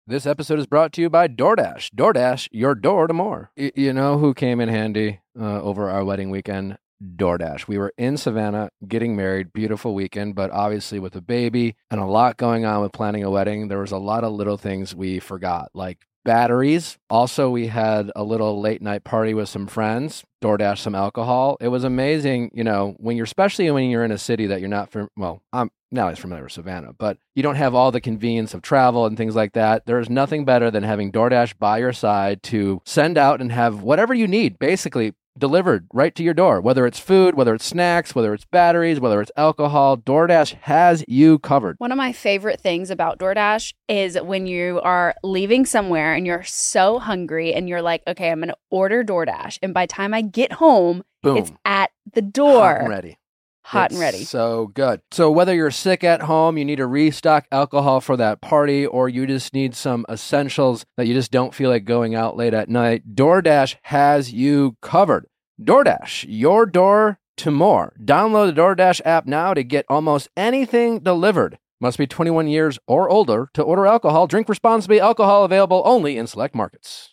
This episode is brought to you by DoorDash. DoorDash, your door to more. You know who came in handy over our wedding weekend? DoorDash. We were in Savannah getting married, beautiful weekend, but obviously with a baby and a lot going on with planning a wedding, there was a lot of little things we forgot, like batteries. Also, we had a little late night party with some friends, DoorDash some alcohol. It was amazing, you know, especially when you're in a city that you're not I'm now as familiar with Savannah, but you don't have all the convenience of travel and things like that. There's nothing better than having DoorDash by your side to send out and have whatever you need, basically delivered right to your door, whether it's food, whether it's snacks, whether it's batteries, whether it's alcohol. DoorDash has you covered. One of my favorite things about DoorDash is when you are leaving somewhere and you're so hungry and you're like, okay, I'm going to order DoorDash. And by the time I get home, Boom. It's at the door. Hot and ready. Hot and ready. So good. So whether you're sick at home, you need to restock alcohol for that party, or you just need some essentials that you just don't feel like going out late at night, DoorDash has you covered. DoorDash, your door to more. Download the DoorDash app now to get almost anything delivered. Must be 21 years or older to order alcohol. Drink responsibly. Alcohol available only in select markets.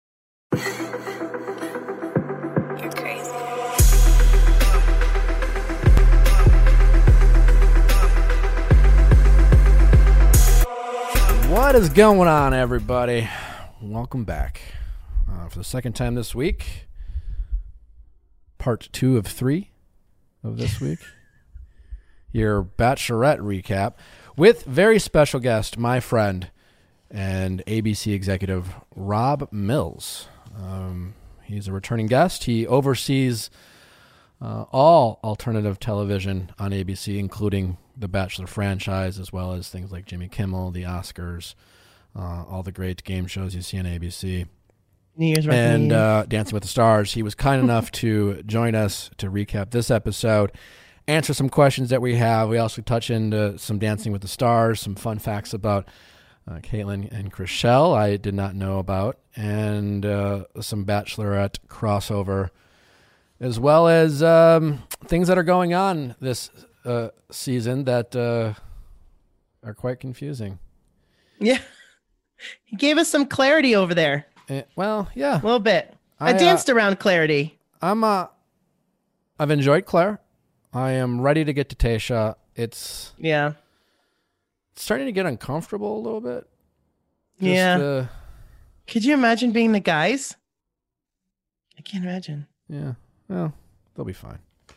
What is going on, everybody? Welcome back for the second time this week. Part 2 of 3 of this week. Your Bachelorette recap with very special guest, my friend and ABC executive, Rob Mills. He's a returning guest. He oversees all alternative television on ABC, including the Bachelor franchise, as well as things like Jimmy Kimmel, the Oscars, all the great game shows you see on ABC. New Year's and Dancing with the Stars. He was kind enough to join us to recap this episode, answer some questions that we have. We also touch into some Dancing with the Stars, some fun facts about Caitlin and Chrishell I did not know about, and some Bachelorette crossover, as well as things that are going on this season that are quite confusing. Yeah. He gave us some clarity over there. Well, yeah. A little bit. I danced around clarity. I've enjoyed Claire. I am ready to get to Tayshia. It's starting to get uncomfortable a little bit. Could you imagine being the guys? I can't imagine. Yeah. Well, they'll be fine.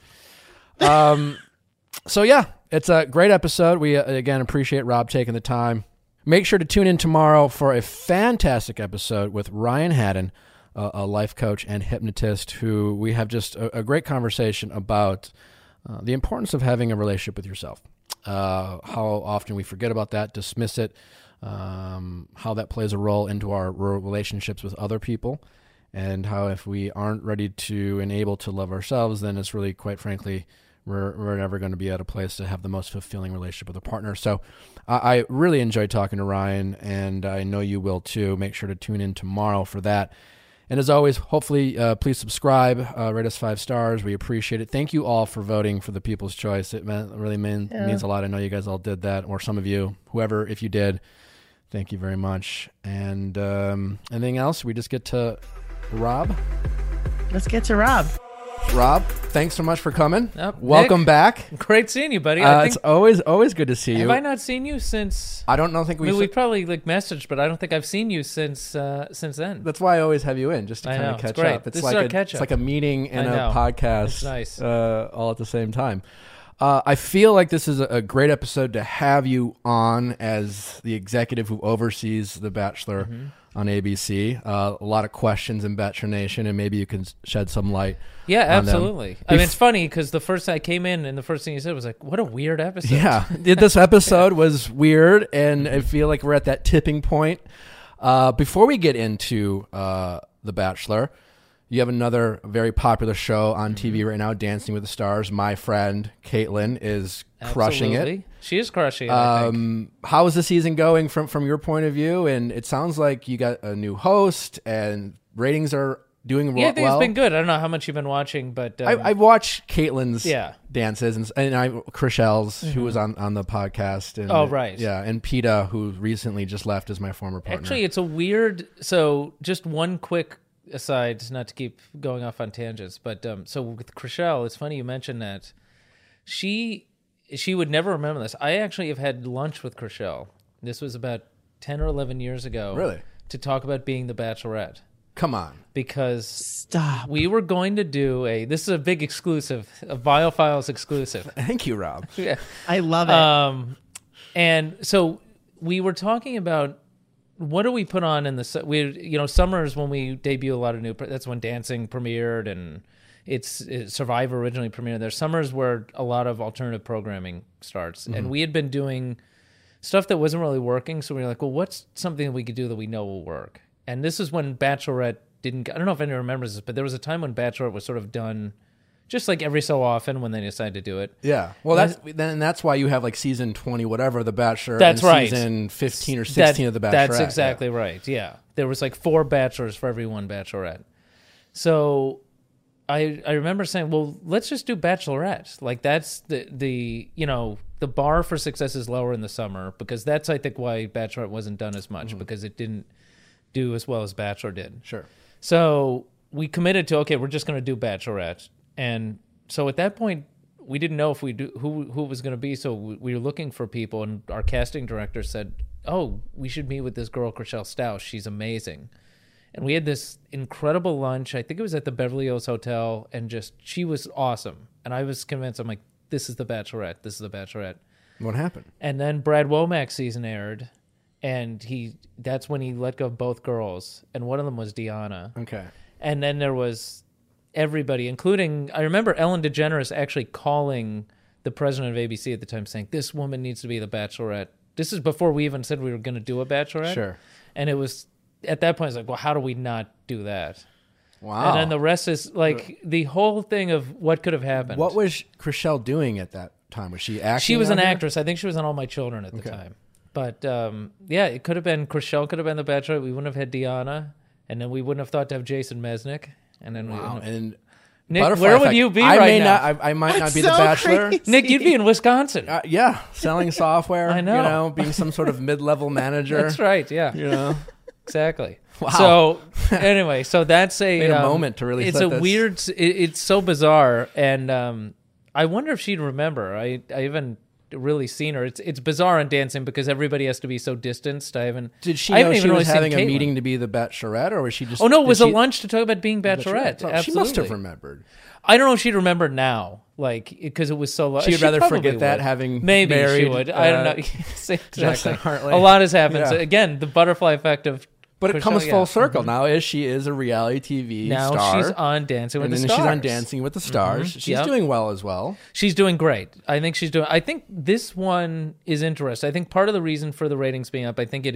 So yeah, it's a great episode. We again appreciate Rob taking the time. Make sure to tune in tomorrow for a fantastic episode with Ryan Haddon, a life coach and hypnotist, who we have just a great conversation about the importance of having a relationship with yourself. How often we forget about that, dismiss it, how that plays a role into our relationships with other people, and how if we aren't ready to and able to love ourselves, then it's really, quite frankly, we're never going to be at a place to have the most fulfilling relationship with a partner. So I really enjoyed talking to Ryan, and I know you will too. Make sure to tune in tomorrow for that. And as always, hopefully, please subscribe, rate us 5 stars. We appreciate it. Thank you all for voting for the People's Choice. It really means a lot. I know you guys all did that, or some of you, whoever, if you did, thank you very much. And anything else? We just get to Rob. Let's get to Rob. Rob, thanks so much for coming. Welcome Nick, back. Great seeing you, buddy. It's always good to see you. Have I not seen you since? I don't think we probably messaged, but I don't think I've seen you since then. That's why I always have you in, just to kind of catch up. This is our catch up. It's like a meeting and a podcast. It's nice. All at the same time. I feel like this is a great episode to have you on as the executive who oversees The Bachelor on ABC. A lot of questions in Bachelor Nation, and maybe you can shed some light. Yeah, absolutely. I mean, it's funny because the first I came in and the first thing you said was like, what a weird episode. Yeah, this episode was weird, and I feel like we're at that tipping point. Before we get into The Bachelor, you have another very popular show on TV right now, Dancing with the Stars. My friend, Caitlin, is crushing it. She is crushing it, I think. How is the season going from your point of view? And it sounds like you got a new host, and ratings are doing well. Yeah, I think it's been good. I don't know how much you've been watching, but I've watched Caitlin's Yeah. dances and Chriselle's, who was on the podcast. And, Oh, right. Yeah, and PETA, who recently just left as my former partner. actually, it's a weird. So, just one quick aside, not to keep going off on tangents, but so with Chriselle, it's funny you mentioned that. She would never remember this. I actually have had lunch with Chriselle. This was about 10 or 11 years ago. Really? To talk about being the Bachelorette. Come on. Because Stop. we were going to do this is a big exclusive, a Biophiles exclusive. Thank you, Rob. Yeah. I love it. And so we were talking about what do we put on in the summers when we debut a lot of new. That's when Dancing premiered and it's Survivor originally premiered. There's summers where a lot of alternative programming starts, and we had been doing stuff that wasn't really working. So we were like, well, what's something that we could do that we know will work? And this is when Bachelorette didn't. I don't know if anyone remembers this, but there was a time when Bachelorette was sort of done. Just like every so often when they decide to do it. Yeah. Well, that's why you have like season 20, whatever, The Bachelor. That's and right. Season 15 or 16 of The Bachelorette. That's exactly right. Yeah. There was like 4 bachelors for every 1 bachelorette. So I remember saying, well, let's just do Bachelorette. Like that's the bar for success is lower in the summer because that's, I think, why Bachelorette wasn't done as much because it didn't do as well as Bachelor did. Sure. So we committed to, okay, we're just going to do Bachelorette. And so at that point, we didn't know if we do who it was going to be. So we were looking for people, and our casting director said, "Oh, we should meet with this girl, Chriselle Stauss. She's amazing." And we had this incredible lunch. I think it was at the Beverly Hills Hotel, and she was awesome. And I was convinced. I'm like, "This is the Bachelorette. This is the Bachelorette." What happened? And then Brad Womack's season aired, and that's when he let go of both girls, and one of them was Deanna. Okay. And then there was everybody, including, I remember Ellen DeGeneres actually calling the president of ABC at the time saying, this woman needs to be the Bachelorette. This is before we even said we were going to do a Bachelorette. Sure. And it was, at that point, it's like, well, how do we not do that? Wow. And then the rest is like the whole thing of what could have happened. What was Chriselle doing at that time? Was she acting? She was an on here? actress. I think she was on All My Children at the time. But yeah, it could have been, Chriselle could have been the Bachelorette. We wouldn't have had Deanna. And then we wouldn't have thought to have Jason Mesnick. And then Wow. And Nick, Butterfly where would Effect. you be I right may now? Not, I might not be So the Bachelor. crazy. Nick, you'd be in Wisconsin. Yeah, selling software. I know. Being some sort of mid-level manager. That's right. Yeah, exactly. Wow. So anyway, so that's Made a moment to really It's set a this. weird. It's so bizarre, and I wonder if she'd remember. I haven't really seen her. It's bizarre in Dancing because everybody has to be so distanced. I haven't. Did she I know haven't she even was really seen having a Caitlyn. meeting to be the Bachelorette, or was she just? Oh no, it was did a she- lunch to talk about being Bachelorette. Oh, Absolutely. she must have remembered. I don't know if she'd remember now, like because it was so long. She'd rather probably forget that would. having maybe she married, would. I don't know. Justin Exactly. Hartley. A lot has happened. Yeah. So again, the butterfly effect of. But it comes Chriselle, full yeah. circle now. She is a reality TV Now star. she's on Dancing with and the then Stars. she's on Dancing with the Stars. She's Yep. doing well as well. She's doing great. I think this one is interesting. I think part of the reason for the ratings being up, I think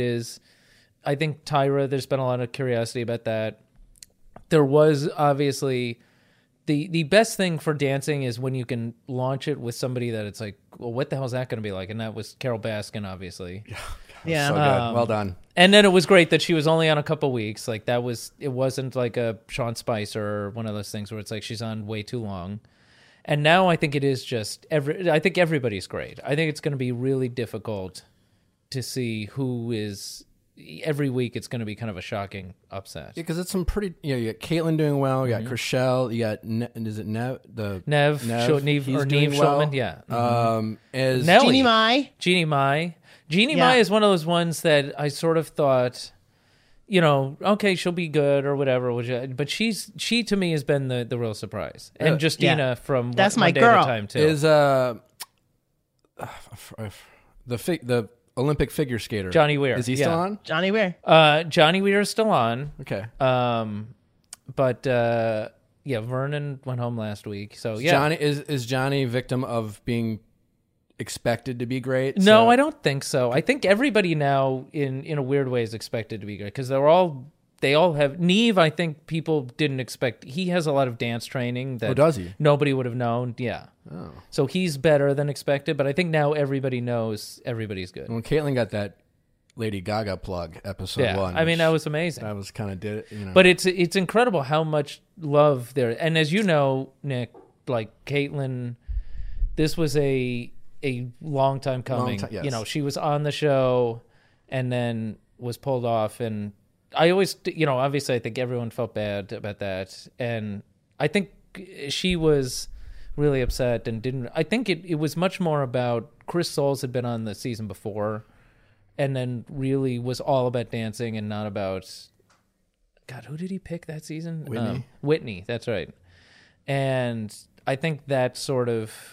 Tyra, there's been a lot of curiosity about that. There was obviously the best thing for Dancing is when you can launch it with somebody that it's like, well, what the hell is that going to be like? And that was Carol Baskin, obviously. Yeah. So good. Well done. And then it was great that she was only on a couple weeks. Like it wasn't like a Sean Spicer or one of those things where it's like she's on way too long. And now I think it is just I think everybody's great. I think it's going to be really difficult to see who is. Every week it's going to be kind of a shocking upset. Because it's some pretty. You got Caitlyn doing well. You got Chriselle. You got is it Nev? Neve He's doing well. Schulman, yeah. Is Nelly. Jeannie Mai. Jeannie Mai. Jeannie Yeah. Mai is one of those ones that I sort of thought, okay, she'll be good or whatever. But she to me has been the real surprise. And Justina Yeah. from That's One my Day at a girl. Time too. is the Olympic figure skater Johnny Weir. Is he still Yeah. on? Johnny Ware. Johnny Weir is still on. Okay. But Vernon went home last week. So yeah. Johnny is Johnny victim of being expected to be great? No, So- I don't think so. I think everybody now, in a weird way, is expected to be good because they all have. Neve, I think people didn't expect. He has a lot of dance training that Oh, does he? nobody would have known. Yeah. Oh. So he's better than expected, but I think now everybody knows everybody's good. When Caitlyn got that Lady Gaga plug episode Yeah, 1. I mean which that was amazing. I was kind of did it, But it's incredible how much love there. And as you know, Nick, like Caitlyn, this was a long time coming. Yes. You know, she was on the show and then was pulled off. And I always, you know, obviously I think everyone felt bad about that. And I think she was really upset and didn't. I think it was much more about Chris Soules had been on the season before and then really was all about dancing and not about, God, who did he pick that season? Whitney, that's right. And I think that sort of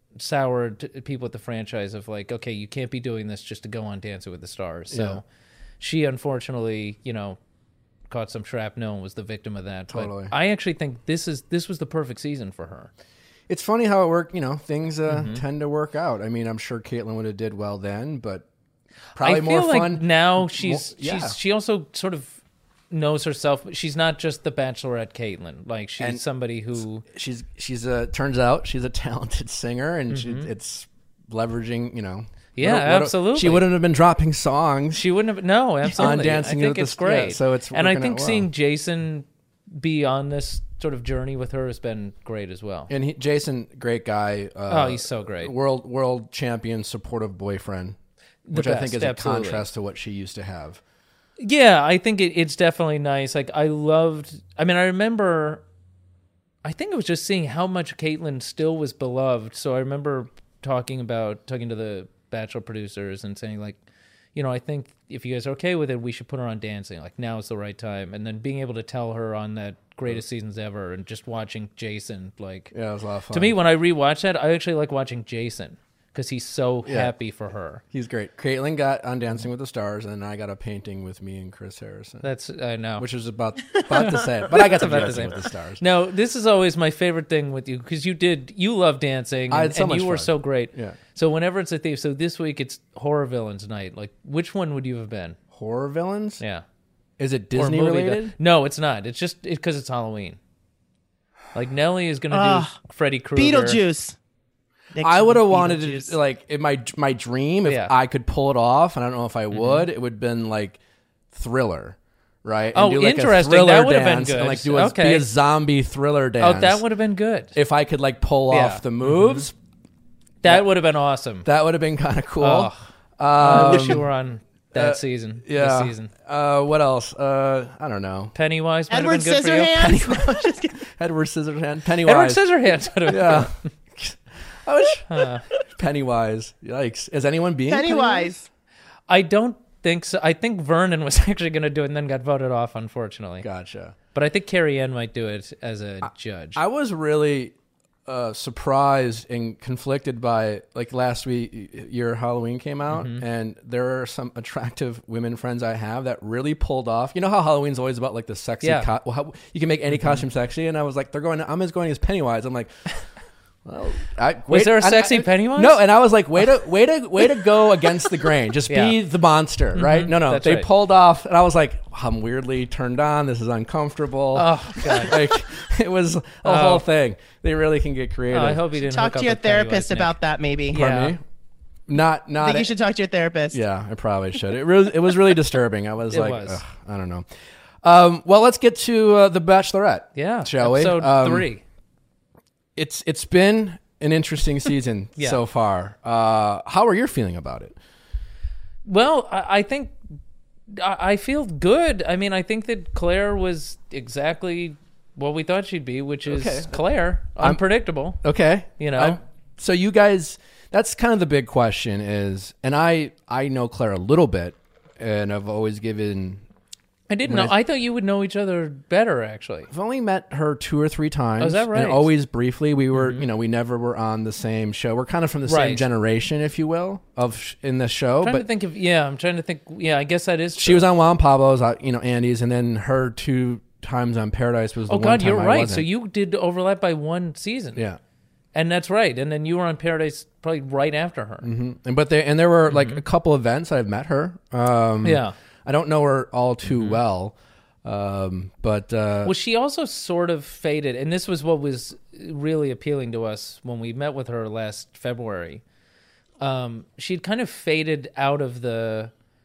soured people at the franchise of like, okay, you can't be doing this just to go on Dancing with the Stars. So she unfortunately, you know, caught some shrapnel and was the victim of that. Totally. But I actually think this was the perfect season for her. It's funny how it worked. You know, things tend to work out. I mean, I'm sure Caitlyn would have did well then, but probably I feel more like fun now. She also sort of knows herself. She's not just the Bachelorette Caitlyn. Like she's somebody who she's turns out she's a talented singer, and it's leveraging. You know, absolutely. She wouldn't have been dropping songs. She wouldn't have. No, absolutely. On Dancing I think with it's the great. Yeah, so it's and I working think out well. seeing Jason be on this sort of journey with her has been great as well. And Jason, great guy. He's so great. World champion, supportive boyfriend, which I think is absolutely. a contrast to what she used to have. Yeah, I think it's definitely nice. Like I remember, I think it was just seeing how much Caitlyn still was beloved. So I remember talking to the Bachelor producers and saying like, you know, I think if you guys are okay with it, we should put her on Dancing. Like now is the right time. And then being able to tell her on that Greatest Seasons Ever and just watching Jason, like, Yeah, it was a lot of fun. to me, when I rewatch that, I actually like watching Jason because he's so happy for her. He's great. Caitlyn got on Dancing with the Stars, and I got a painting with me and Chris Harrison. I know. Which was about to say it, but I got to about to Dancing say with the Stars. No, this is always my favorite thing with you because you love dancing I had so and much you were fun. so great. Yeah. So whenever it's a theme, so this week it's horror villains night. Like which one would you have been? Horror villains? Yeah. Is it Or Disney movie related? No, it's not. It's just because it's Halloween. Like Nelly is going to do Freddy Krueger. Beetlejuice. I would have wanted Beetlejuice. to, like, in my dream, if Yeah. I could pull it off, and I don't know if I would, it would have been like Thriller, right? Oh, and do, like, a interesting. Thriller That would have been dance good. And like be Okay. a zombie Thriller dance. Oh, that would have been good. If I could like pull Yeah. off the moves, That would have been awesome. that would have been kind of cool. Oh, I wish you were on that season. Yeah. This season. What else? I don't know. Pennywise might Edward have been good Scissorhands. Just kidding. Edward Scissorhands, for you. Edward Pennywise. Scissorhands would have been Yeah. good. I wish Pennywise. Yikes! Is anyone being Pennywise. I don't think so. I think Vernon was actually going to do it and then got voted off, unfortunately. Gotcha. But I think Carrie Ann might do it as a judge. I was really surprised and conflicted by, like, last week, your Halloween came out, and there are some attractive women friends I have that really pulled off. You know how Halloween's always about, like, the sexy, Yeah. how you can make any costume sexy, and I was like, I'm as going as Pennywise. I'm like, well, Was there a sexy Pennywise? No, and I was like, way to go against the grain. Just be the monster, right? No, That's they right. pulled off, and I was like, I'm weirdly turned on. This is uncomfortable. Oh, God. Like, it was a whole thing. They really can get creative. Oh, I hope you didn't Talk hook to your up with Pennywise, therapist Nick. about that, maybe. Yeah. Pardon me? Not. I think you should talk to your therapist. Yeah, I probably should. It was really disturbing. I was It like, was. ugh, I don't know. Well, let's get to the Bachelorette. Yeah. shall we? Episode 3. It's been an interesting season Yeah. so far. How are you feeling about it? Well, I think I feel good. I mean, I think that Claire was exactly what we thought she'd be, which is Okay. Claire, unpredictable. Okay, You know? so you guys, that's kind of the big question is, and I know Claire a little bit, and I've always given. I didn't When know. I thought you would know each other better, actually. I've only met her 2 or 3 times. Oh, is that right? And always briefly. We were, we never were on the same show. We're kind of from the same Right. generation, if you will, in the show. I'm trying But to think of. Yeah, I'm trying to think. Yeah, I guess that is true. she was on Juan Pablo's, Andy's, and then her 2 times on Paradise was the Oh one God, time you're I right. wasn't. So you did overlap by one season. Yeah. And that's right. And then you were on Paradise probably right after her. And there were like a couple events I've met her. Yeah. I don't know her all too well. But Well, she also sort of faded, and this was what was really appealing to us when we met with her last February. She'd kind of faded out of the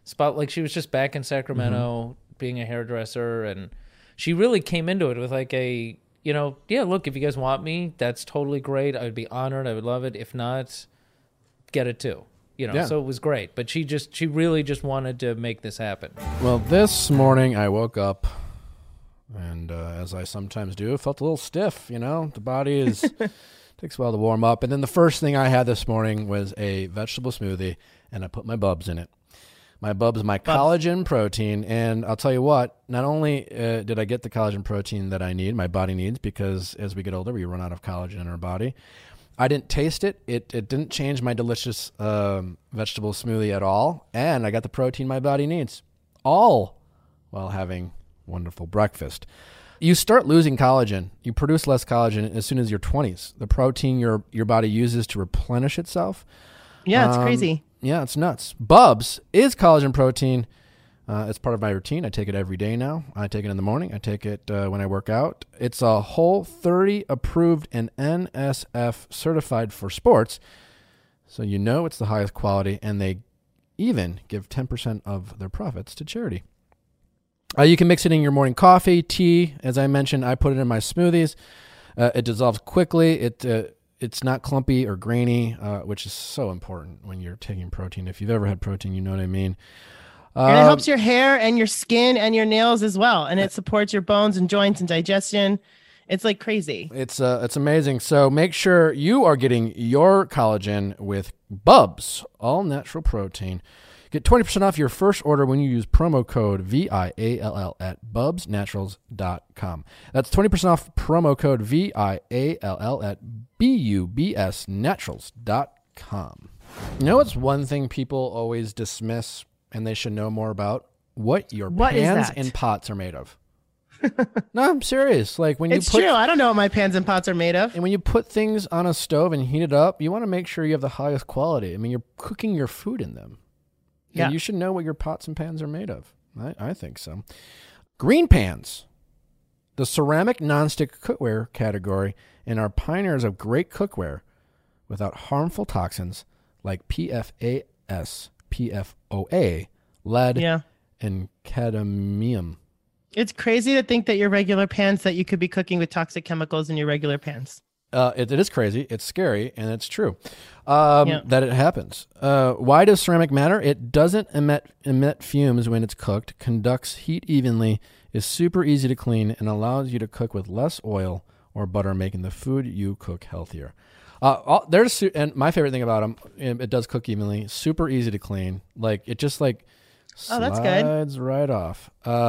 spot. Like she was just back in Sacramento being a hairdresser, and she really came into it with like a, look, if you guys want me, that's totally great. I would be honored. I would love it. If not, get it too. So it was great. But she really just wanted to make this happen. Well, this morning I woke up, and as I sometimes do, felt a little stiff. The body takes a while to warm up. And then the first thing I had this morning was a vegetable smoothie, and I put my Bubs in it. My Bubs, my collagen protein. And I'll tell you what, not only did I get the collagen protein that I need, my body needs, because as we get older, we run out of collagen in our body. I didn't taste it. It didn't change my delicious vegetable smoothie at all. And I got the protein my body needs, all while having wonderful breakfast. You start losing collagen. You produce less collagen as soon as your 20s. The protein your body uses to replenish itself. Yeah, it's crazy. Yeah, it's nuts. Bubs is collagen protein. It's part of my routine. I take it every day now. I take it in the morning. I take it when I work out. It's a Whole30 approved and NSF certified for sports. So it's the highest quality, and they even give 10% of their profits to charity. You can mix it in your morning coffee, tea. As I mentioned, I put it in my smoothies. It dissolves quickly. It's not clumpy or grainy, which is so important when you're taking protein. If you've ever had protein, you know what I mean. And it helps your hair and your skin and your nails as well. And it supports your bones and joints and digestion. It's like crazy. It's amazing. So make sure you are getting your collagen with Bubs, all natural protein. Get 20% off your first order when you use promo code VIALL at bubsnaturals.com. That's 20% off promo code VIALL at BUBSnaturals.com. What's one thing people always dismiss and they should know more about? What your pans and pots are made of. No, I'm serious. Like when it's true. I don't know what my pans and pots are made of. And when you put things on a stove and heat it up, you want to make sure you have the highest quality. I mean, you're cooking your food in them. Yeah. You should know what your pots and pans are made of. I think so. Green Pans, the ceramic nonstick cookware category, and are pioneers of great cookware without harmful toxins like PFAS, PFOA, lead, and cadmium. It's crazy to think that your regular pans, that you could be cooking with toxic chemicals in your regular pans. It is crazy. It's scary, and it's true that it happens. Why does ceramic matter? It doesn't emit fumes when it's cooked, conducts heat evenly, is super easy to clean, and allows you to cook with less oil or butter, making the food you cook healthier. And my favorite thing about them, it does cook evenly, super easy to clean. Like it just slides right off.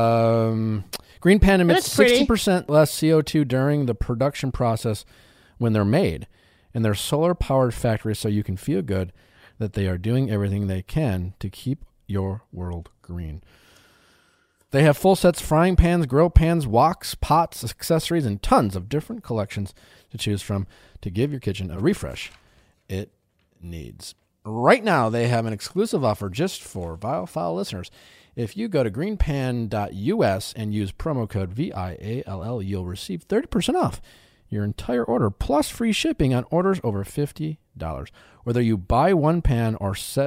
Green Pan emits 60% less CO2 during the production process when they're made, and they're solar-powered factories, so you can feel good that they are doing everything they can to keep your world green. They have full sets, frying pans, grill pans, woks, pots, accessories, and tons of different collections to choose from to give your kitchen a refresh it needs. Right now, they have an exclusive offer just for Viall listeners. If you go to greenpan.us and use promo code VIALL, you'll receive 30% off your entire order, plus free shipping on orders over $50. Whether you buy one pan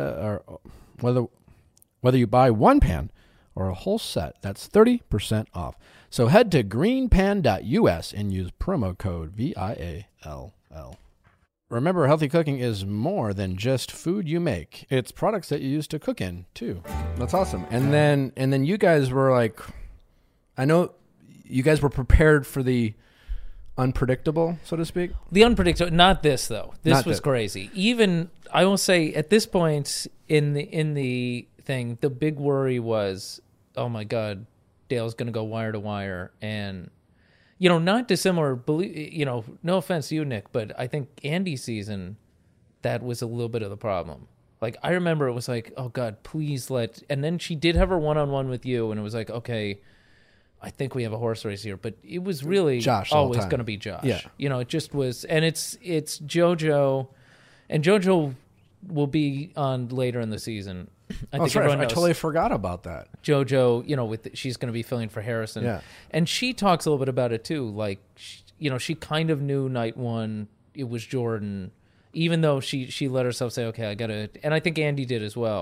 whether you buy one pan or a whole set, that's 30% off. So head to greenpan.us and use promo code VIALL. Remember, healthy cooking is more than just food you make. It's products that you use to cook in, too. That's awesome. And then you guys were like, I know you guys were prepared for the unpredictable, so to speak. The unpredictable, not this though. This was crazy. Even I will say at this point in the thing, the big worry was, oh my God, Dale's going to go wire to wire, and not dissimilar. No offense to you, Nick, but I think Andy's season, that was a little bit of the problem. Like I remember it was like, oh God, please and then she did have her one-on-one with you, and it was like, okay, I think we have a horse race here, but it was really Josh always going to be Josh. Yeah. It just was, and it's JoJo, and JoJo will be on later in the season. I think everyone knows. I totally forgot about that. JoJo, she's going to be filling for Harrison. Yeah. And she talks a little bit about it too. Like, she kind of knew night one it was Jordan, even though she let herself say, okay, I got to, and I think Andy did as well.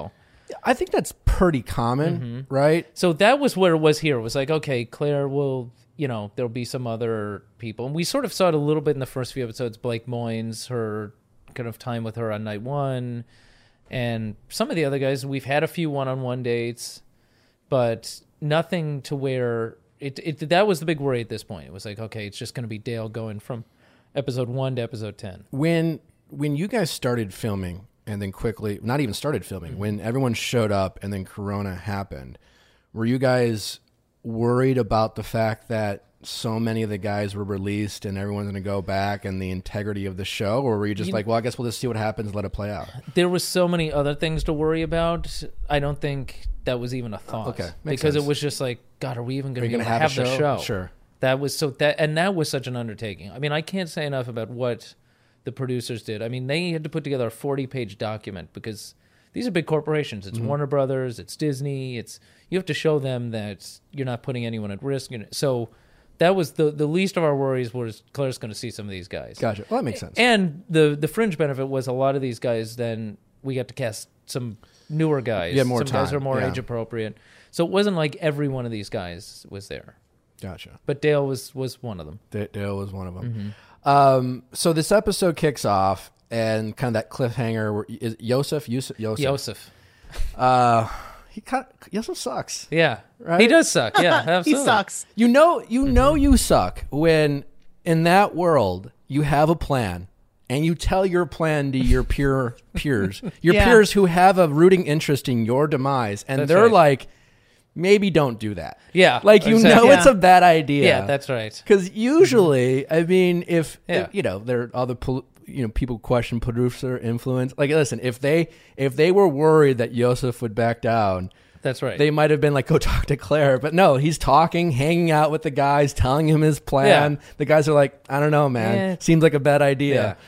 I think that's pretty common, right? So that was where it was here. It was like, okay, Claire will, there'll be some other people. And we sort of saw it a little bit in the first few episodes. Blake Moynes, her kind of time with her on night one. And some of the other guys, we've had a few one-on-one dates, but nothing to where that was the big worry at this point. It was like, okay, it's just going to be Dale going from episode 1 to episode 10. When you guys started filming and then quickly, not even started filming, when everyone showed up and then Corona happened, were you guys worried about the fact that so many of the guys were released and everyone's going to go back and the integrity of the show? Or were you just like, well, I guess we'll just see what happens, let it play out? There was so many other things to worry about. I don't think that was even a thought. Okay, because sense. It was just like, God, are we even going to have the show? Sure. That was that was such an undertaking. I mean, I can't say enough about what the producers did. I mean, they had to put together a 40-page document because these are big corporations. It's Warner Brothers, it's Disney. You have to show them that you're not putting anyone at risk. So that was the least of our worries was Claire's going to see some of these guys. Gotcha. Well, that makes sense. And the fringe benefit was a lot of these guys, then we got to cast some newer guys. Yeah, more some time. guys are more Yeah. age appropriate. So it wasn't like every one of these guys was there. Gotcha. But Dale was one of them. Dale was one of them. So this episode kicks off and kind of that cliffhanger where is Yosef. Yosef. Yosef sucks. Yeah. Right? He does suck. Yeah, He absolutely. sucks. You know you suck when in that world you have a plan and you tell your plan to your peers, your Yeah. peers who have a rooting interest in your demise, and That's they're right. like, maybe don't do that. Yeah, like you exactly. know it's a bad idea. Yeah, that's right. Because usually, I mean, if Yeah. there are other people question producer influence. Like, listen, if they were worried that Yosef would back down, That's right. they might have been like, go talk to Claire. But no, he's talking, hanging out with the guys, telling him his plan. Yeah. The guys are like, I don't know, man. Yeah. Seems like a bad idea.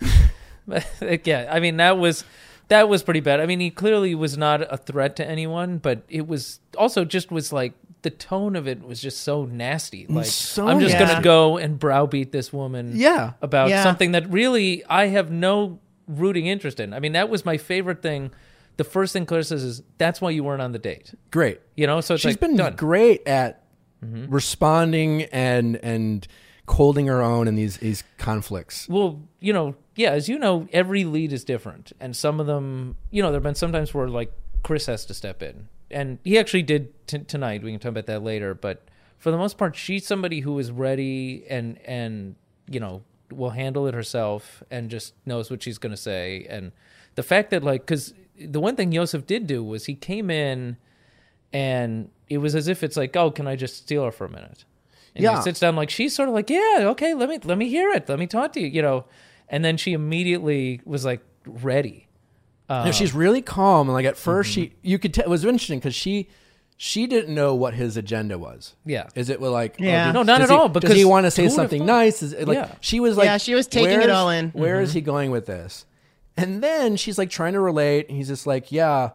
Yeah, I mean that was pretty bad. I mean, he clearly was not a threat to anyone, but it was also just was like the tone of it was just so nasty. Like So I'm just nasty. gonna go and browbeat this woman. Yeah. about Yeah. something that really I have no rooting interest in. I mean, that was my favorite thing. The first thing Claire says is, "That's why you weren't on the date." Great. So it's She's like been done. great at responding and holding her own in these conflicts. Well, as you know, every lead is different. And some of them, there have been some times where, like, Chris has to step in. And he actually did tonight. We can talk about that later. But for the most part, she's somebody who is ready and will handle it herself and just knows what she's going to say. And the fact that, like, because the one thing Yosef did do was he came in and it was as if it's like, oh, can I just steal her for a minute? And Yeah. he sits down like, she's sort of like, yeah, okay, let me hear it. Let me talk to you, And then she immediately was like ready. She's really calm. And like at first you could tell, it was interesting because she didn't know what his agenda was. Yeah. Is it like, Yeah. No, not does at he- all, does because he want to say who would've something thought? nice? Is it like, Yeah. she was like, Yeah, she was taking it "Where's- all in." Where is he going with this? And then she's like trying to relate. And he's just like, yeah.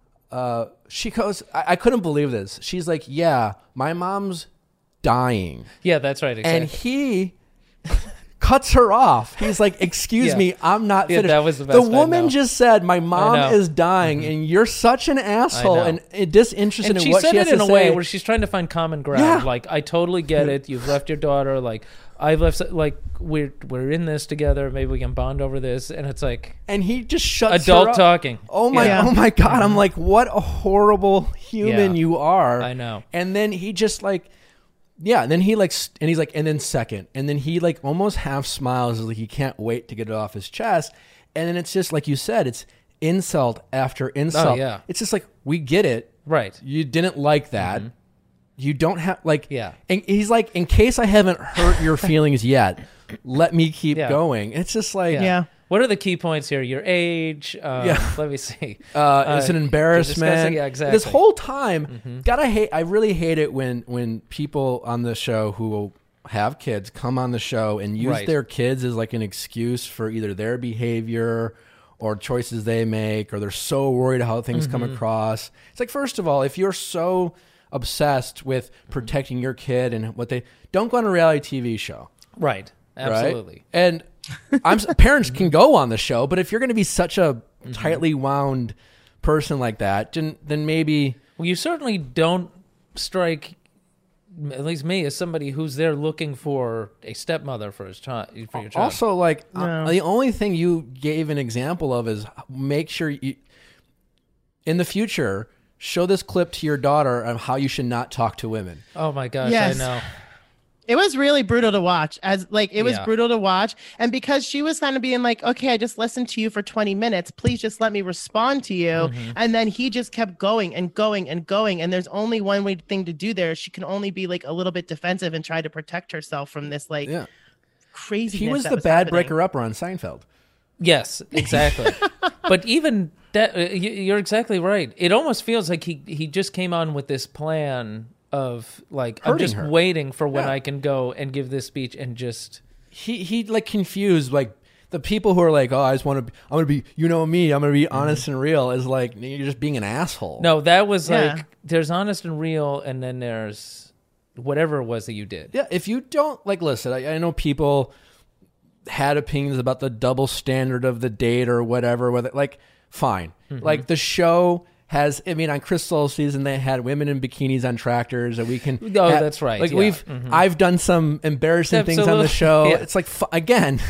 She goes, I couldn't believe this. She's like, yeah, my mom's dying. Yeah, that's right. Exactly. And he cuts her off. He's like, excuse Yeah. me, I'm not Yeah, finished. that was the best, I woman know. just said, my mom know. is dying, and you're such an asshole know. and disinterested And in she what said she has it in to a say. way where she's trying to find common ground. Yeah. Like, I totally get it. You've left your daughter. Like, I've left. Like, we're in this together. Maybe we can bond over this. And it's like And he just shuts adult her up. talking. Oh my, Yeah. oh my God! I'm like, what a horrible human Yeah. you are. I know. And then he just like, yeah. And then he like, and he's like, and then second, and then he like almost half smiles, like he can't wait to get it off his chest. And then it's just like you said, it's insult after insult. Oh, yeah. It's just like, we get it. Right. You didn't like that. You don't have like, Yeah. And he's like, in case I haven't hurt your feelings yet, let me keep Yeah. going. It's just like, Yeah. What are the key points here? Your age. Yeah. Let me see. It's an embarrassment. discussing- yeah, exactly. This whole time, I really hate it when people on the show who have kids come on the show and use Right. their kids as like an excuse for either their behavior or choices they make, or they're so worried how things come across. It's like, first of all, if you're so obsessed with protecting your kid and what they don't go on a reality TV show. Right. Absolutely. Right? And parents can go on the show, but if you're going to be such a tightly wound person like that, then maybe. Well, you certainly don't strike, at least me, as somebody who's there looking for a stepmother for his child. For your child. Also, like No. the only thing you gave an example of is make sure you, in the future, show this clip to your daughter of how you should not talk to women. Oh my gosh, Yes. I know. It was really brutal to watch. It was Yeah. brutal to watch. And because she was kind of being like, okay, I just listened to you for 20 minutes. Please just let me respond to you. Mm-hmm. And then he just kept going and going and going. And there's only one way thing to do there. She can only be like a little bit defensive and try to protect herself from this like Yeah, craziness. he was that the bad happening. breaker-upper on Seinfeld. Yes, exactly. But even that, you're exactly right. It almost feels like he just came on with this plan of like, I'm Hurting just her. waiting for when Yeah. I can go and give this speech and just. He like confused like the people who are like, oh, I'm gonna be, you know me, I'm gonna be honest and real, is like you're just being an asshole. No, that was Yeah. like, there's honest and real, and then there's whatever it was that you did. Yeah, if you don't like listen, I know people had opinions about the double standard of the date or whatever, whether like fine. Like the show has, I mean, on Crystal season they had women in bikinis on tractors, and we can. Oh, that's right, Like yeah. I've done some embarrassing things on the Absolutely. show. Yeah. It's like again,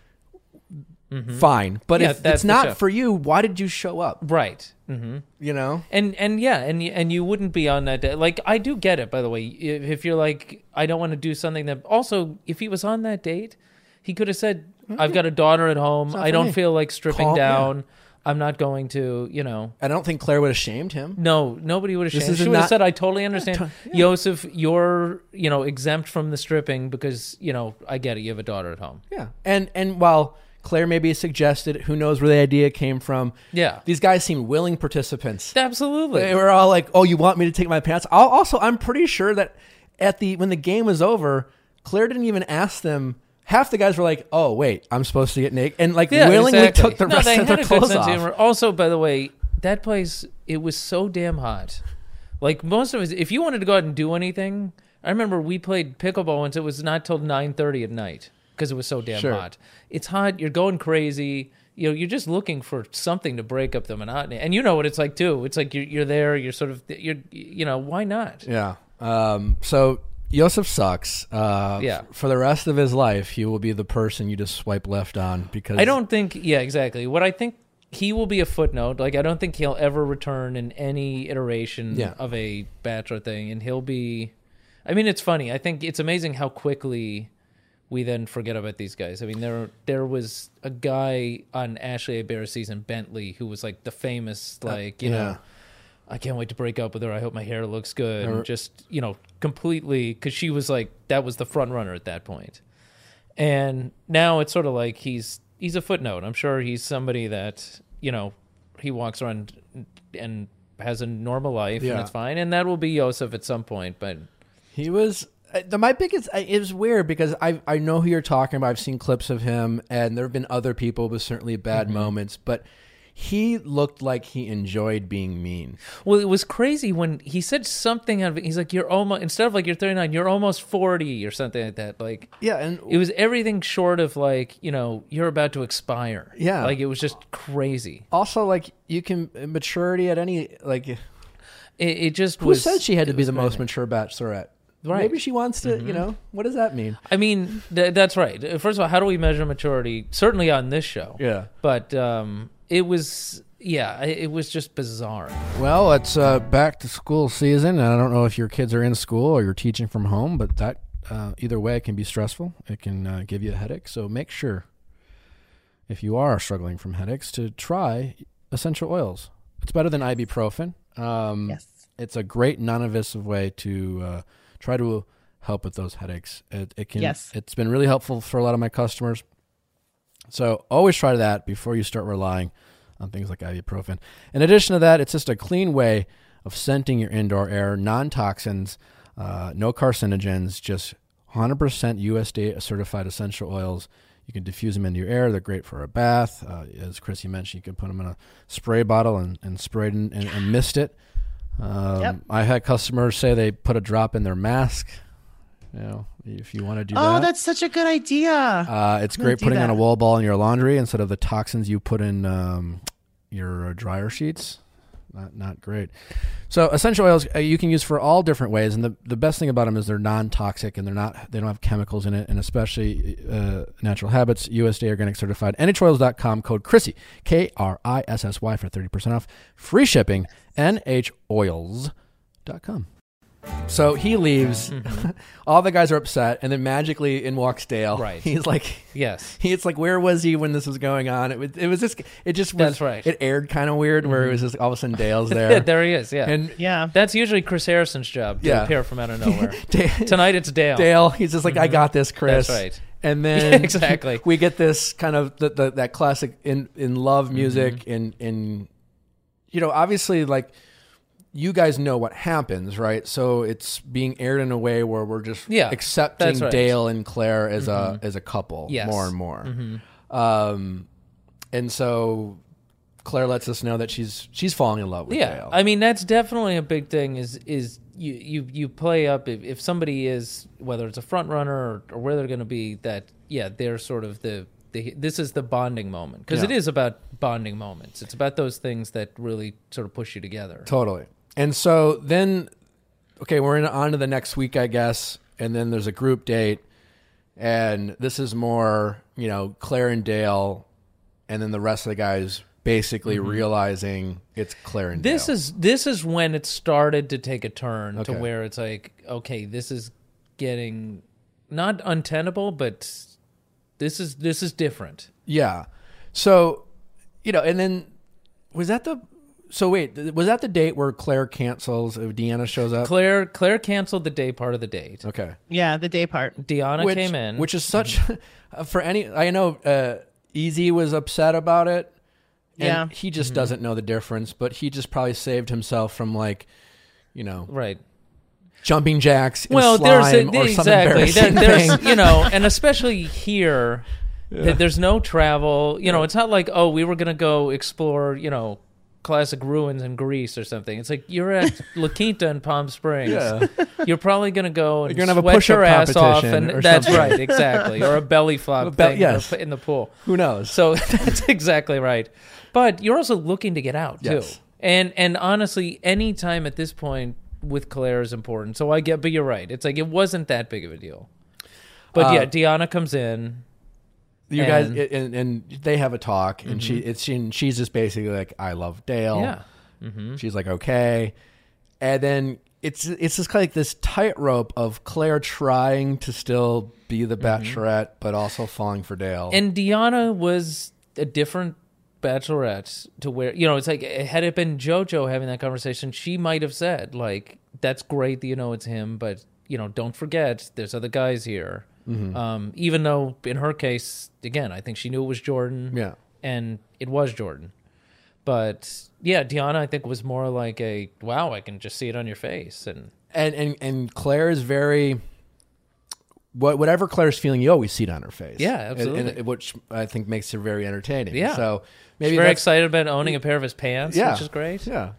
fine, but Yeah, if that's it's the not show. for you, why did you show up? Right. You know. And yeah, and you wouldn't be on that day. Like, I do get it, by the way. If you're like, I don't want to do something that. Also, if he was on that date, he could have said, "I've got a daughter at home. not I for don't me." feel like stripping Calm- yeah. down. I'm not going to, you know." I don't think Claire would have shamed him. No, nobody would have This shamed. is She would have not- said, "I totally understand, Yosef. You're, exempt from the stripping because, I get it. You have a daughter at home." Yeah, and while Claire maybe suggested, who knows where the idea came from? Yeah. These guys seem willing participants. Absolutely. They were all like, "Oh, you want me to take my pants?" I'm pretty sure that when the game was over, Claire didn't even ask them. Half the guys were like, "Oh, wait, I'm supposed to get naked," and like Yeah, willingly exactly. took the rest they of their had a good clothes sense of off. humor. Also, by the way, that place, it was so damn hot. Like most of us, if you wanted to go out and do anything, I remember we played pickleball once. It was not till 9:30 at night because it was so damn Sure. hot. It's hot. You're going crazy. You're just looking for something to break up the monotony. And you know what it's like too. It's like you're there. You're sort of why not? Yeah. So Yosef sucks. Yeah. For the rest of his life, he will be the person you just swipe left on because I don't think. Yeah, exactly. What I think. He will be a footnote. Like, I don't think he'll ever return in any iteration Yeah. of a Bachelor thing. And he'll be... I mean, it's funny. I think it's amazing how quickly we then forget about these guys. I mean, there was a guy on Ashley Abera's season, Bentley, who was like the famous, like, you know, I can't wait to break up with her. I hope my hair looks good. And just, completely... Because she was like... That was the front runner at that point. And now it's sort of like he's a footnote. I'm sure he's somebody that, he walks around and has a normal life and Yeah. it's fine. And that will be Yosef at some point. But he was my biggest. It was weird because I know who you're talking about. I've seen clips of him, and there have been other people with certainly bad moments, but he looked like he enjoyed being mean. well, it was crazy when he said something out of it. He's like, you're almost, instead of like you're 39, you're almost 40 or something like that. Like, Yeah, and it was everything short of like, you're about to expire. Yeah. Like it was just crazy. also like you can maturity at any like. It just Who was. said she had to it be was the most crazy. mature bachelorette? Right. Maybe she wants to. What does that mean? I mean, that's right. First of all, how do we measure maturity? Certainly on this show. Yeah. But it was, it was just bizarre. Well, it's back to school season, and I don't know if your kids are in school or you're teaching from home, but that either way, it can be stressful. It can give you a headache. So make sure, if you are struggling from headaches, to try essential oils. It's better than ibuprofen. Yes. It's a great non-invasive way to try to help with those headaches. It can. Yes. It's been really helpful for a lot of my customers. So always try that before you start relying on things like ibuprofen. In addition to that, it's just a clean way of scenting your indoor air, non-toxins, no carcinogens, just 100% USDA certified essential oils. You can diffuse them into your air. They're great for a bath. As Chrissy mentioned, you can put them in a spray bottle and spray it and mist it. Yep. I had customers say they put a drop in their mask. If you want to do that. Oh, that's such a good idea. It's I'm gonna great do putting on a that. wall ball in your laundry instead of the toxins you put in your dryer sheets. not great. So essential oils you can use for all different ways, and the best thing about them is they're non-toxic and they don't have chemicals in it, and especially Natural Habits, USDA organic certified. NHOils.com, code Chrissy, KRISSY for 30% off, free shipping. NHOils.com. So he leaves. All the guys are upset, and then magically in walks Dale. Right. He's like, Yes. He's like, where was he when this was going on? It was just. That's right. It aired kind of weird, where it was just all of a sudden Dale's there. There he is. Yeah. And Yeah. That's usually Chris Harrison's job to appear from out of nowhere. Da- Tonight it's Dale. Dale, he's just like, I got this, Chris. That's right. And then Exactly. we get this kind of that classic in love music, in obviously, like, you guys know what happens, right? So it's being aired in a way where we're just accepting that's right. Dale and Claire as a couple more and more. And so Claire lets us know that she's falling in love with Dale. I mean, that's definitely a big thing is you play up if somebody is, whether it's a front runner or where they're going to be, that they're sort of this is the bonding moment, because it is about bonding moments. It's about those things that really sort of push you together. Totally. And so then, okay, we're on to the next week, I guess, and then there's a group date, and this is more, Claire and Dale, and then the rest of the guys basically realizing it's Claire and Dale. This is when it started to take a turn to where it's like, okay, this is getting not untenable, but this is different. Yeah. So, and then was that the date where Claire cancels, Deanna shows up? Claire canceled the day part of the date. Okay. Yeah, the day part. Deanna came in. Which is such, I know Easy was upset about it. And he just doesn't know the difference, but he just probably saved himself from, like, right. jumping jacks in slime or some embarrassing thing. And especially here, there's no travel. It's not like, we were going to go explore, classic ruins in Greece or something. It's like you're at La Quinta in Palm Springs. Yeah. You're probably going to go and have sweat your ass off. And that's something. Right, exactly. Or a belly flop thing in the pool. Who knows? So that's exactly right. But you're also looking to get out, too. Yes. And honestly, any time at this point with Claire is important. So I get, but you're right. It's like it wasn't that big of a deal. But Deanna comes in. You guys, and they have a talk, and she's just basically like, I love Dale. Yeah. She's like, okay. And then it's just like this tightrope of Claire trying to still be the bachelorette, but also falling for Dale. And Deanna was a different bachelorette to where, it's like, had it been JoJo having that conversation, she might have said, like, that's great that it's him, but, don't forget, there's other guys here. Even though in her case, again, I think she knew it was Jordan. Yeah. And it was Jordan. But yeah, Deanna, I think, was more like a, wow, I can just see it on your face. And Claire is very, whatever Claire's feeling, you always see it on her face. Yeah, absolutely. And which I think makes her very entertaining. Yeah. So maybe she's very excited about owning a pair of his pants, which is great. Yeah.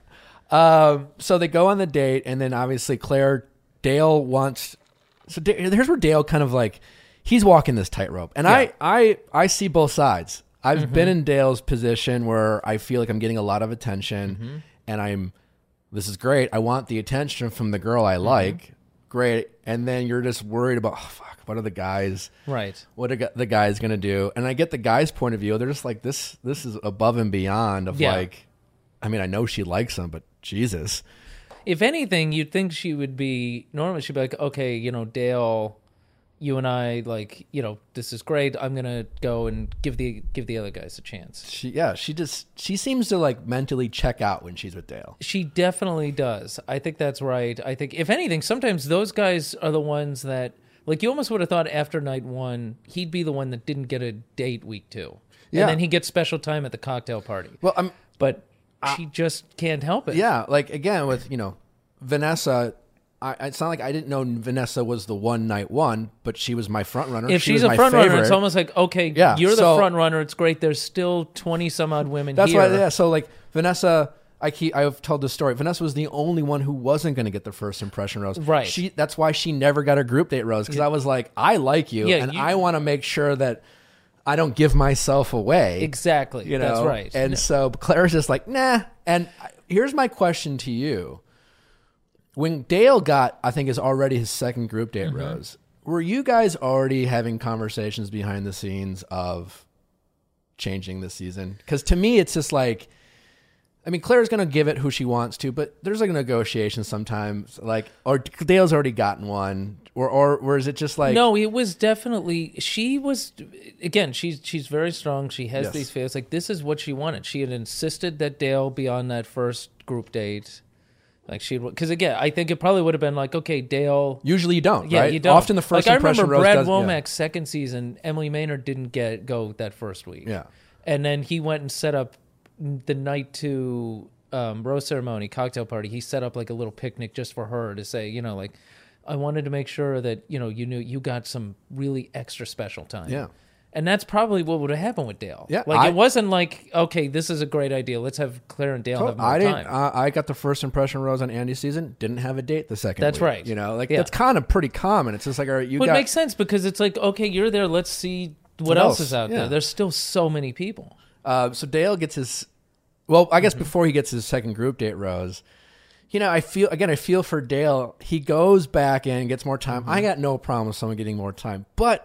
So they go on the date, and then obviously Dale wants. So here's where Dale kind of like, he's walking this tightrope, and I see both sides. I've been in Dale's position where I feel like I'm getting a lot of attention, and this is great. I want the attention from the girl I like, great, and then you're just worried about, oh, fuck, what are the guys? Right. What are the guys gonna do? And I get the guys' point of view. They're just like, this is above and beyond of like, I mean, I know she likes him, but Jesus. If anything, you'd think she would be, normally she'd be like, okay, Dale, you and I, like, this is great. I'm going to go and give the other guys a chance. She seems to, like, mentally check out when she's with Dale. She definitely does. I think that's right. I think, if anything, sometimes those guys are the ones that, like, you almost would have thought after night one, he'd be the one that didn't get a date week 2. Yeah. And then he gets special time at the cocktail party. Well, but she just can't help it. Yeah, like, again, with, Vanessa, it's not like I didn't know Vanessa was the one night one, but she was my front runner. If she's a front runner, it's almost like, okay, you're the front runner. It's great. There's still 20 some odd women here. That's why, yeah. So, like, Vanessa, I've told this story. Vanessa was the only one who wasn't going to get the first impression rose. Right. That's why she never got a group date rose, because I was like, I like you, and I want to make sure that I don't give myself away. Exactly. You know? That's right. And so Claire's just like, nah. And here's my question to you. When Dale got, I think, is already his second group date rose, were you guys already having conversations behind the scenes of changing the season? Because to me, it's just like, I mean, Claire's going to give it who she wants to, but there's like a negotiation sometimes, like, or Dale's already gotten one, or is it just like... No, it was definitely, she was, again, she's very strong. She has Yes. these feelings. Like, this is what she wanted. She had insisted that Dale be on that first group date. Like, because again, I think it probably would have been like, okay, Dale... Usually you don't, Yeah, right? you don't. Often the first like, impression I remember rose Brad does... Womack's second season, Emily Maynard didn't go that first week. Yeah. And then he went and set up the night to rose ceremony, cocktail party. He set up like a little picnic just for her to say, you know, like, I wanted to make sure that, you know, you knew you got some really extra special time. Yeah. And that's probably what would have happened with Dale. Yeah, Like, it wasn't like, okay, this is a great idea. Let's have Claire and Dale have more time. I got the first impression rose on Andy's season. Didn't have a date the second. That's week, right. You know, like Yeah. that's kind of pretty common. It's just like, all right, But it makes sense because it's like, okay, you're there. Let's see what else is out Yeah. there. There's still so many people. So Dale gets his. Well, I guess before he gets his second group date rose, you know, I feel for Dale. He goes back in and gets more time. I got no problem with someone getting more time, but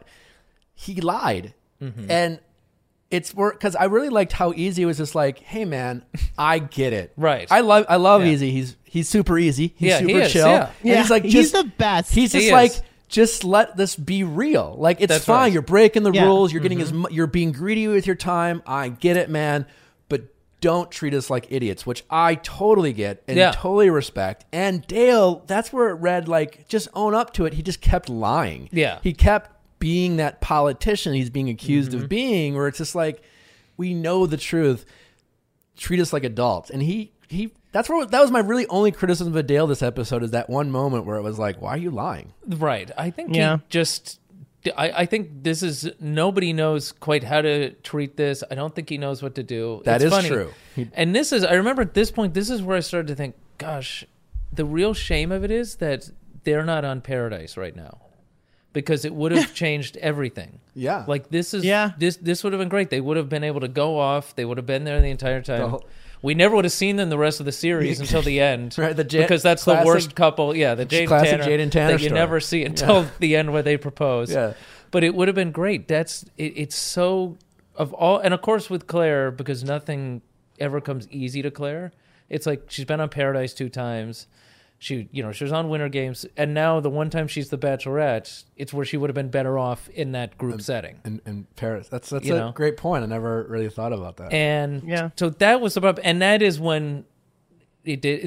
he lied, and it's because I really liked how Easy was just like, "Hey, man, I get it. Right. I love Yeah. Easy. He's super easy. He's Yeah, super he is, chill. yeah. And he's like, he's the best. He's just He like, is. just let this be real. Like, it's That's fine. right. You're breaking the Yeah. rules. You're getting you're being greedy with your time. I get it, man. But don't treat us like idiots, which I totally get and Yeah. totally respect. And Dale, that's where it read like, just own up to it. He just kept lying. Yeah. He kept being that politician he's being accused of being, where it's just like, we know the truth. Treat us like adults. And he that was my really only criticism of Dale this episode, is that one moment where it was like, why are you lying? Right. I think Yeah. he just... I think this is... Nobody knows quite how to treat this. I don't think he knows what to do. That It's is funny. true. And this is... I remember at this point, this is where I started to think, gosh, the real shame of it is that they're not on Paradise right now. Because it would have changed everything. Yeah. Like, this is... Yeah. This would have been great. They would have been able to go off. They would have been there the entire time. whole- We never would have seen them the rest of the series until the end. Right, because that's the classic- worst couple. Yeah, the Jade classic Tanner, Jade and Tanner that you story. never see until the end where they propose. Yeah. But it would have been great. It's so of all, and of course with Claire, because nothing ever comes easy to Claire. It's like she's been on Paradise 2 times. She was on Winter Games, and now the one time she's the Bachelorette, it's where she would have been better off in that group setting. in Paris. That's You a know? great point. I never really thought about that. And Yeah. so that was about, and that is when it did.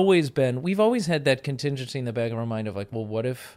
We've always had that contingency in the back of our mind of like, well, what if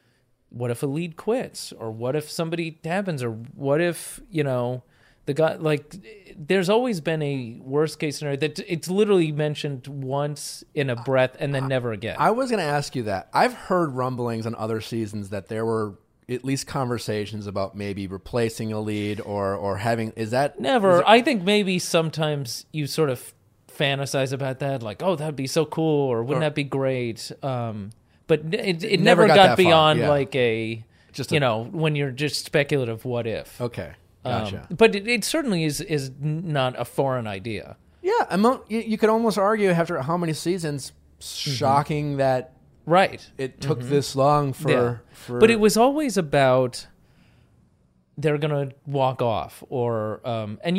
a lead quits, or what if somebody happens, or what if, the guy, like, there's always been a worst case scenario that it's literally mentioned once in a breath and then never again. I was going to ask you that. I've heard rumblings on other seasons that there were at least conversations about maybe replacing a lead or having. Is that Never. I think maybe sometimes you sort of fantasize about that, like, oh, that'd be so cool, or wouldn't that be great? But it never got got that far, beyond yeah. like Just when you're just speculative what if. Okay, gotcha. But it certainly is not a foreign idea. Yeah, you could almost argue after how many seasons, shocking that Right. it took this long for. Yeah. But it was always about they're going to walk off, or and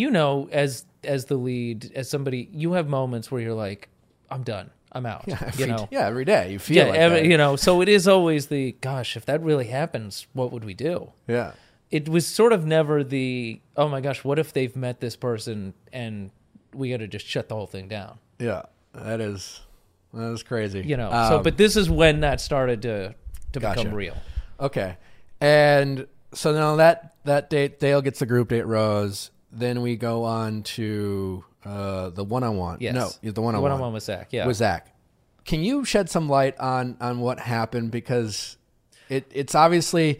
as the lead, as somebody, you have moments where you're like, I'm done. I'm out. every day you feel like that. So it is always the, gosh, if that really happens, what would we do? Yeah. It was sort of never the, oh my gosh, what if they've met this person and we got to just shut the whole thing down? Yeah, that is crazy. But this is when that started to Gotcha. become real. Okay, and so now that date, Dale gets the group date rose. Then we go on to the one-on-one. Yes. No, the one-on-one. The one-on-one with Zach, yeah. With Zach. Can you shed some light on what happened? Because it's obviously,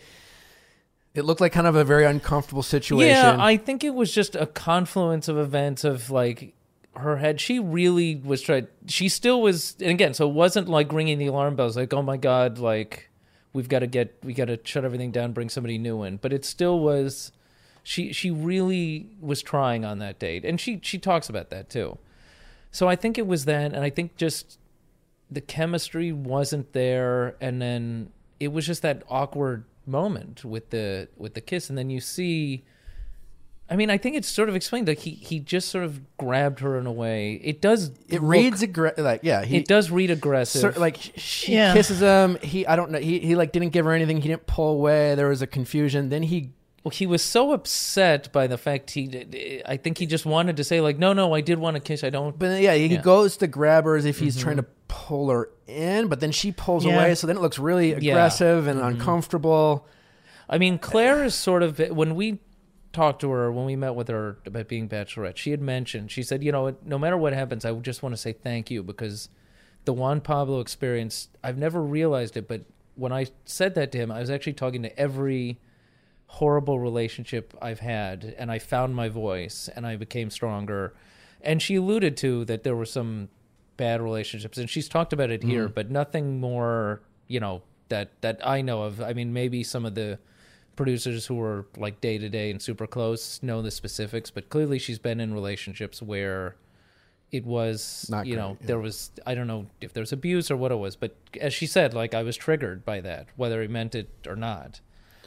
it looked like kind of a very uncomfortable situation. Yeah, I think it was just a confluence of events of like her head. She really was she still was, and again, so it wasn't like ringing the alarm bells like, oh my God, like we got to shut everything down, bring somebody new in. But it still was, She really was trying on that date, and she talks about that too. So I think it was that, and I think just the chemistry wasn't there, and then it was just that awkward moment with the kiss, and then you see. I mean, I think it's sort of explained. Like he just sort of grabbed her in a way. It does. It reads it does read aggressive. Like she kisses him. I don't know. He like didn't give her anything. He didn't pull away. There was a confusion. Then he was so upset by the fact I think he just wanted to say like, no, I did want to kiss. I don't. But he goes to grab her as if he's trying to pull her in, but then she pulls away. So then it looks really aggressive and uncomfortable. I mean, Claire is sort of, when we talked to her, when we met with her about being bachelorette, she had mentioned, she said, no matter what happens, I just want to say thank you, because the Juan Pablo experience, I've never realized it, but when I said that to him, I was actually talking to every horrible relationship I've had, and I found my voice and I became stronger. And she alluded to that there were some bad relationships, and she's talked about it here, but nothing more, that I know of. I mean, maybe some of the producers who were like day to day and super close know the specifics, but clearly she's been in relationships where it was not great, there was, I don't know if there's abuse or what it was, but as she said, like, I was triggered by that, whether he meant it or not.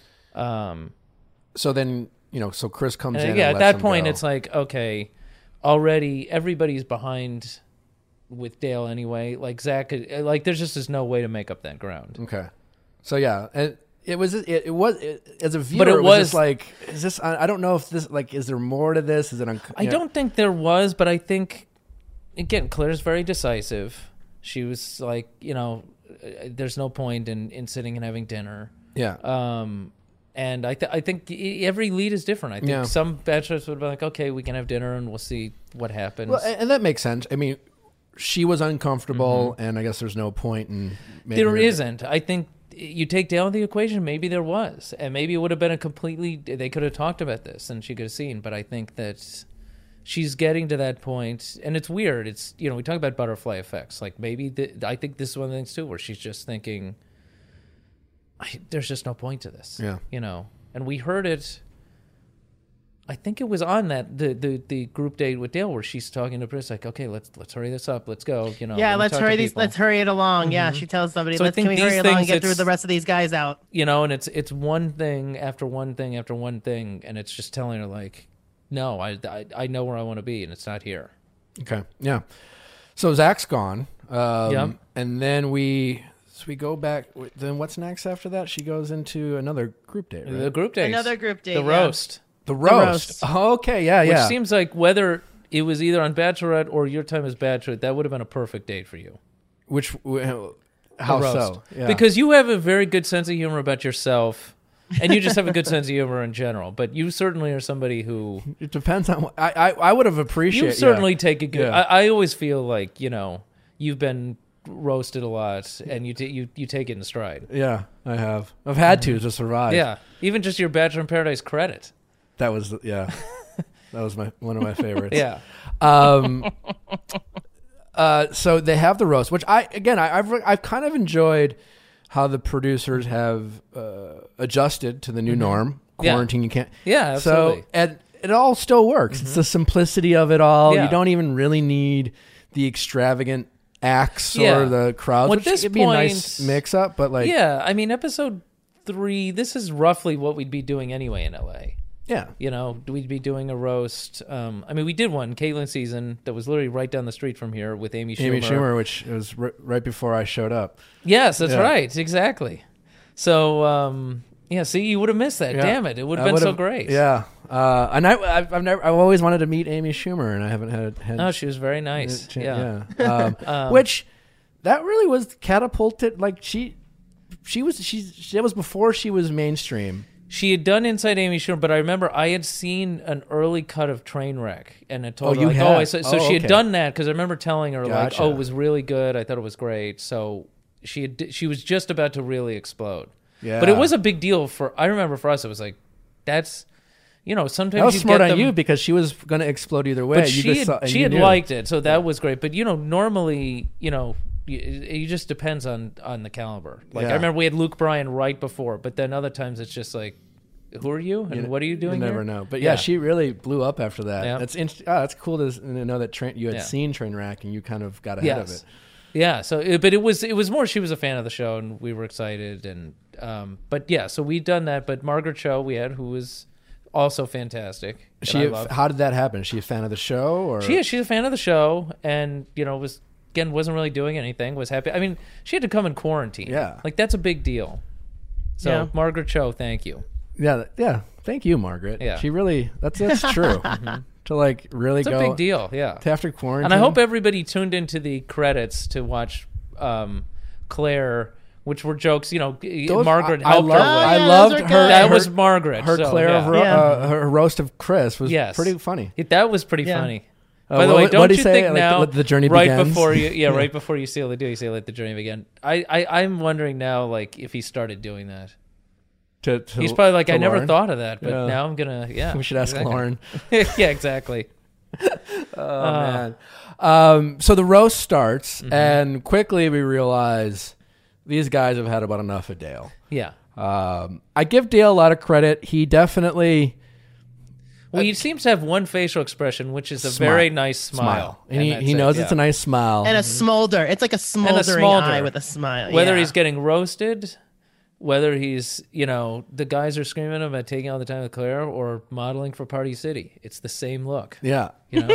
So then so Chris comes in. Yeah, and at lets that him point go. it's like, okay, already everybody's behind with Dale anyway. Like Zach, like there's just no way to make up that ground. Okay, so and it was as a viewer. But it was just like, is this? I don't know if this, like, is there more to this? Is it? I don't think there was, but I think again, Claire's very decisive. She was like, there's no point in sitting and having dinner. Yeah. And I think every lead is different. I think some bachelors would be like, okay, we can have dinner and we'll see what happens. Well, and that makes sense. I mean, she was uncomfortable, and I guess there's no point in. There isn't. I think you take Dale out of the equation, maybe there was. And maybe it would have been they could have talked about this and she could have seen. But I think that she's getting to that point. And it's weird. It's, we talk about butterfly effects. Like maybe, I think this is one of the things too, where she's just thinking, there's just no point to this. Yeah. And we heard it. I think it was on that the group date with Dale where she's talking to Chris like, okay, let's hurry this up, let's go. Let's hurry it along. Yeah, she tells somebody, so can we hurry it along and get through the rest of these guys out? And it's one thing after one thing after one thing, and it's just telling her like, no, I know where I want to be, and it's not here. Okay, yeah. So Zach's gone, and then we go back. Then what's next after that? She goes into another group date, right? The group date. Another group date. The roast. The roast. Oh, okay, yeah. Which seems like whether it was either on Bachelorette or Your Time as Bachelorette, that would have been a perfect date for you. How so? Yeah. Because you have a very good sense of humor about yourself, and you just have a good sense of humor in general. But you certainly are somebody who... It depends on what... I would have appreciated... You certainly take a good... Yeah. I always feel like, you've been roasted a lot, and you take it in stride. Yeah, I have. I've had to survive. Yeah, even just your Bachelor in Paradise credit. That was that was one of my favorites. Yeah. So they have the roast, which I've kind of enjoyed how the producers have adjusted to the new norm. Quarantine, you can't. Yeah, absolutely. So and it all still works. It's the simplicity of it all. Yeah. You don't even really need the extravagant acts or the crowds, which would be a nice mix up. But like, I mean, episode 3, this is roughly what we'd be doing anyway in LA. Yeah. We'd be doing a roast. I mean, we did one, Caitlyn season, that was literally right down the street from here with Amy Schumer. Which was right before I showed up. Yes, that's right. Exactly. So, see, you would have missed that. Yeah. Damn it. It would have been so great. Yeah. And I've always wanted to meet Amy Schumer, and I haven't had Oh, she was very nice. Which, that really was catapulted. Like, that was before she was mainstream. She had done Inside Amy Schumer, but I remember I had seen an early cut of Trainwreck, and it told her, she had done that, because I remember telling her, like, it was really good, I thought it was great, so she was just about to really explode. Yeah. But it was a big deal I remember for us, it was like, that's, sometimes that was smart on you, because she was going to explode either way. But she had liked it, so that was great. But, normally, it just depends on the caliber. Like I remember we had Luke Bryan right before, but then other times it's just like, who are you and what are you doing? You never here? know. But yeah, she really blew up after that. Yeah. That's cool to know that you had seen Trainwreck and you kind of got ahead of it. Yeah. So, but it was more. She was a fan of the show, and we were excited. And but yeah, so we'd done that. But Margaret Cho, who was also fantastic. How did that happen? Is she a fan of the show, or she's a fan of the show, and wasn't really doing anything. Was happy. I mean, she had to come in quarantine. Yeah, like that's a big deal. So Margaret Cho, thank you. Yeah. Thank you, Margaret. Yeah, she really. That's true. To really it's go. It's a big deal. Yeah. To after quarantine, and I hope everybody tuned into the credits to watch Claire, which were jokes. Margaret helped her. I loved her. That was Margaret. Her Claire, her roast of Chris was pretty funny. That was pretty funny. By the way, don't you think now, let the journey right begins? Before you, right before you seal the deal, you say "Let the journey begin." I'm wondering now, if he started doing that. He's probably like, I Lauren. never thought of that, but now I'm gonna. Yeah, we should ask Lauren. Yeah, exactly. Oh man. So the roast starts, and quickly we realize these guys have had about enough of Dale. Yeah. I give Dale a lot of credit. He definitely. Well, he seems to have one facial expression, which is a very nice smile. And he knows it's a nice smile. And a smolder. It's like a smoldering eye with a smile. Whether he's getting roasted, whether he's, the guys are screaming about taking all the time with Claire or modeling for Party City. It's the same look. Yeah.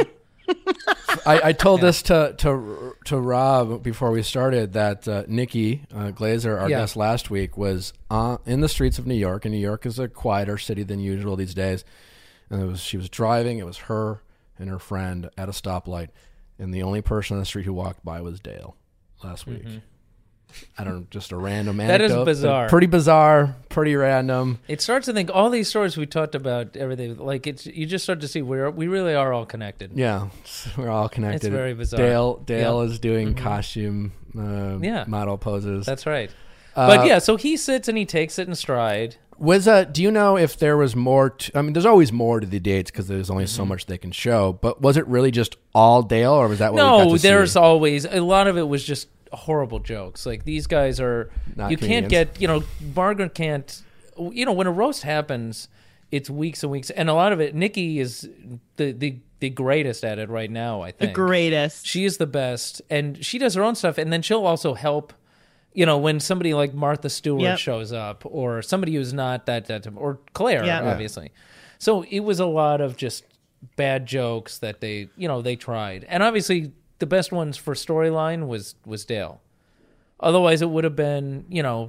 I told this to Rob before we started that Nikki Glazer, our guest last week, was in the streets of New York, and New York is a quieter city than usual these days. And she was driving. It was her and her friend at a stoplight, and the only person on the street who walked by was Dale last week. I don't know, just a random anecdote. That is bizarre. Pretty bizarre, pretty random. It starts to think all these stories we talked about, everything, you just start to see we really are all connected. Yeah, we're all connected. It's very bizarre. Dale is doing costume model poses. That's right. But so he sits and he takes it in stride. Do you know if there was more? There's always more to the dates because there's only so much they can show. But was it really just all Dale, or was that what we got to see? There's always a lot of it was just horrible jokes. Like these guys are, not you comedians. Can't get, Margaret can't. When a roast happens, it's weeks and weeks, and a lot of it. Nikki is the greatest at it right now. I think the greatest. She is the best, and she does her own stuff, and then she'll also help. When somebody like Martha Stewart shows up, or somebody who's not that or Claire, obviously. So it was a lot of just bad jokes that they tried. And obviously the best ones for storyline was Dale. Otherwise it would have been,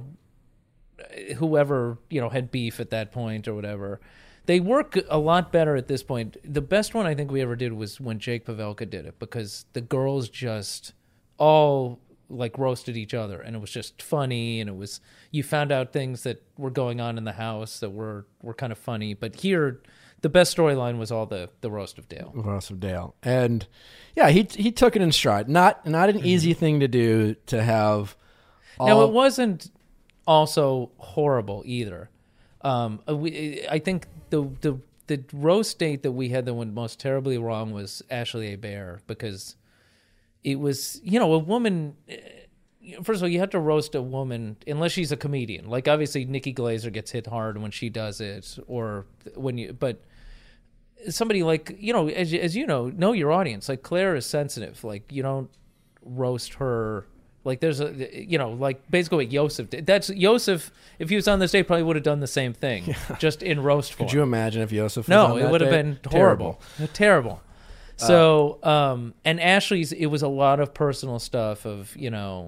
whoever, had beef at that point or whatever. They work a lot better at this point. The best one I think we ever did was when Jake Pavelka did it, because the girls just all roasted each other, and it was just funny, and you found out things that were going on in the house that were kind of funny. But here the best storyline was all the roast of Dale. And he took it in stride. Not an easy thing to do, to have now it wasn't also horrible either. I think the roast date that we had that went most terribly wrong was Ashley A. Bear, because it was, a woman. First of all, you have to roast a woman unless she's a comedian. Like obviously, Nikki Glazer gets hit hard when she does it, or but somebody like as you know your audience. Like Claire is sensitive. Like you don't roast her. Like there's basically what Yosef did. That's Yosef. If he was on this day, probably would have done the same thing, just in roast form. Could you imagine if Yosef? It would have been horrible, terrible. So, and Ashley's, it was a lot of personal stuff of,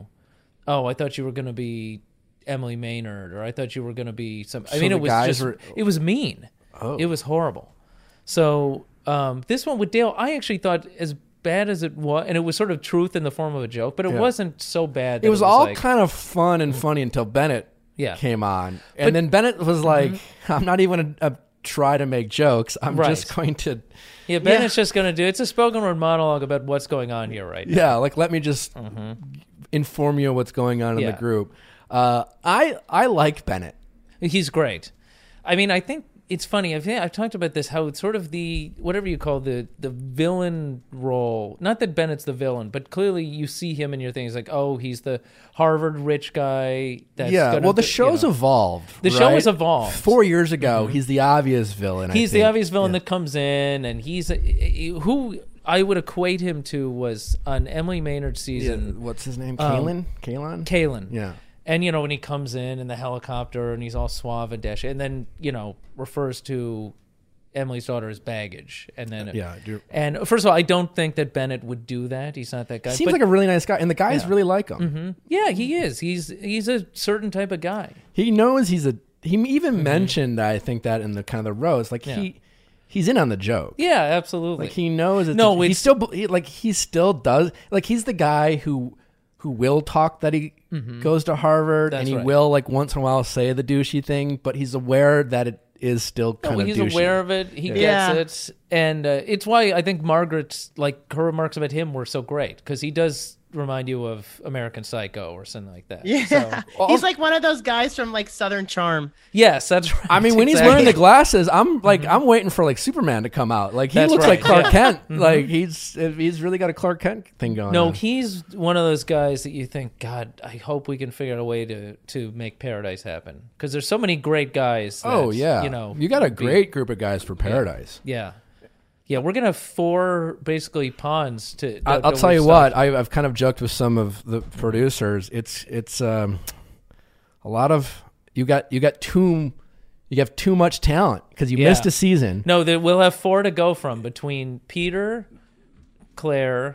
I thought you were going to be Emily Maynard, or I thought you were going to be it was mean. Oh. It was horrible. So, this one with Dale, I actually thought, as bad as it was, and it was sort of truth in the form of a joke, but it wasn't so bad. That it was all kind of fun and funny until Bennett came on. And then Bennett was like, I'm not even a try to make jokes. I'm just going to... Yeah, Bennett's just going to do... It's a spoken word monologue about what's going on here right now. Yeah, let me just inform you of what's going on in the group. I like Bennett. He's great. I mean, I think it's funny. I've talked about this, how it's sort of the, whatever you call the villain role. Not that Bennett's the villain, but clearly you see him in your things like, oh, he's the Harvard rich guy. That's well, the show's evolved. The show has evolved. 4 years ago, he's the obvious villain. He's the obvious villain that comes in, and he's who I would equate him to was on Emily Maynard's season. What's his name? Kalen? Yeah. And, when he comes in the helicopter and he's all suave and dash, and then, refers to Emily's daughter as baggage. And then, and first of all, I don't think that Bennett would do that. He's not that guy. Seems like a really nice guy. And the guys really like him. Mm-hmm. Yeah, he is. He's a certain type of guy. He knows he even mentioned, I think, that in the kind of the roast, like he's in on the joke. Yeah, absolutely. Like he knows he still does. Like he's the guy who will talk that he goes to Harvard, and he will like once in a while say the douchey thing, but he's aware that it is still kind of douchey. He's aware of it. He gets it. And it's why I think Margaret's, like, her remarks about him were so great, because he does remind you of American Psycho or something like that. Yeah. So, he's like one of those guys from like Southern Charm. Yes, that's right. I mean, when he's wearing the glasses, I'm waiting for like Superman to come out. Like he looks like Clark Kent. Like he's really got a Clark Kent thing going on. No, he's one of those guys that you think, God, I hope we can figure out a way to make Paradise happen, because there's so many great guys. You got a great group of guys for Paradise. Yeah, we're gonna have 4 basically pawns to. I'll tell you what, I've kind of joked with some of the producers. It's a lot of you have too much talent because you missed a season. No, we'll have 4 to go from between Peter, Claire,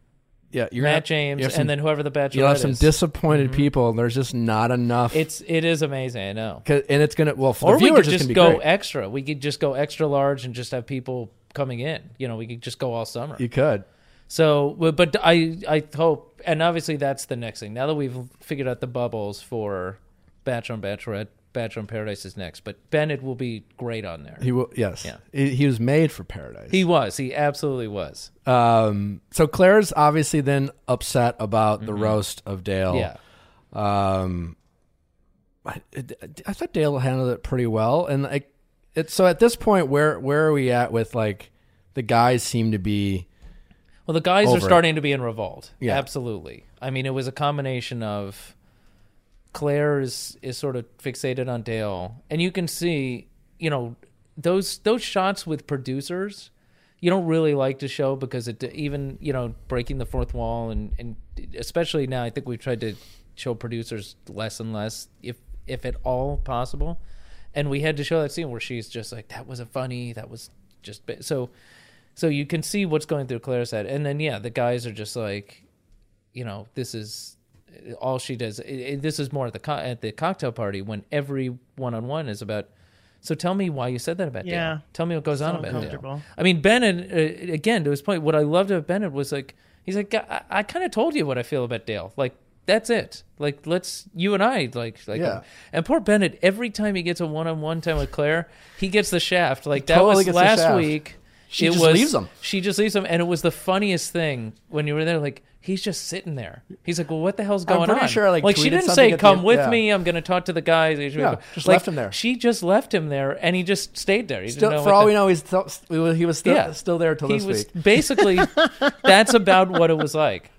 Matt James, and then whoever the Bachelorette is. You'll have some disappointed people, and there's just not enough. It is amazing, I know. And it's gonna for or the viewers, we could it's just gonna be go great. extra. We could just go extra large and just have people coming in. We could just go all summer. You could. So, but I hope, and obviously that's the next thing. Now that we've figured out the bubbles for Bachelor and Bachelorette, Bachelor in Paradise is next, but Bennett will be great on there. He will. Yes. Yeah. He was made for Paradise. He was. He absolutely was. So Claire's obviously then upset about the roast of Dale. Yeah. I thought Dale handled it pretty well, and so at this point, where are we at with like the guys seem to be? Well, the guys are starting to be in revolt. Yeah. Absolutely. I mean, it was a combination of Claire is sort of fixated on Dale, and you can see, those shots with producers, you don't really like to show because it even breaking the fourth wall, and especially now, I think we've tried to show producers less and less, if at all possible. And we had to show that scene where she's just like, that wasn't funny. That was just so you can see what's going through Claire's head. And then, the guys are just like, this is all she does. This is more at the cocktail party when every one-on-one is about, so tell me why you said that about Dale. Tell me what goes on about Dale. I mean, Bennett, again, to his point, what I loved about Bennett was like, he's like, I kind of told you what I feel about Dale. Like, that's it. Like, you and I, and poor Bennett, every time he gets a one-on-one time with Claire, he gets the shaft. Like, that totally was last week. She just leaves him. She just leaves him. And it was the funniest thing when you were there. Like, he's just sitting there. He's like, well, what the hell's going on? I'm pretty sure, like she didn't say, come with me. I'm going to talk to the guys. Just left him there. She just left him there, and he just stayed there. For all we know, he was still there till this week. Basically, that's about what it was like.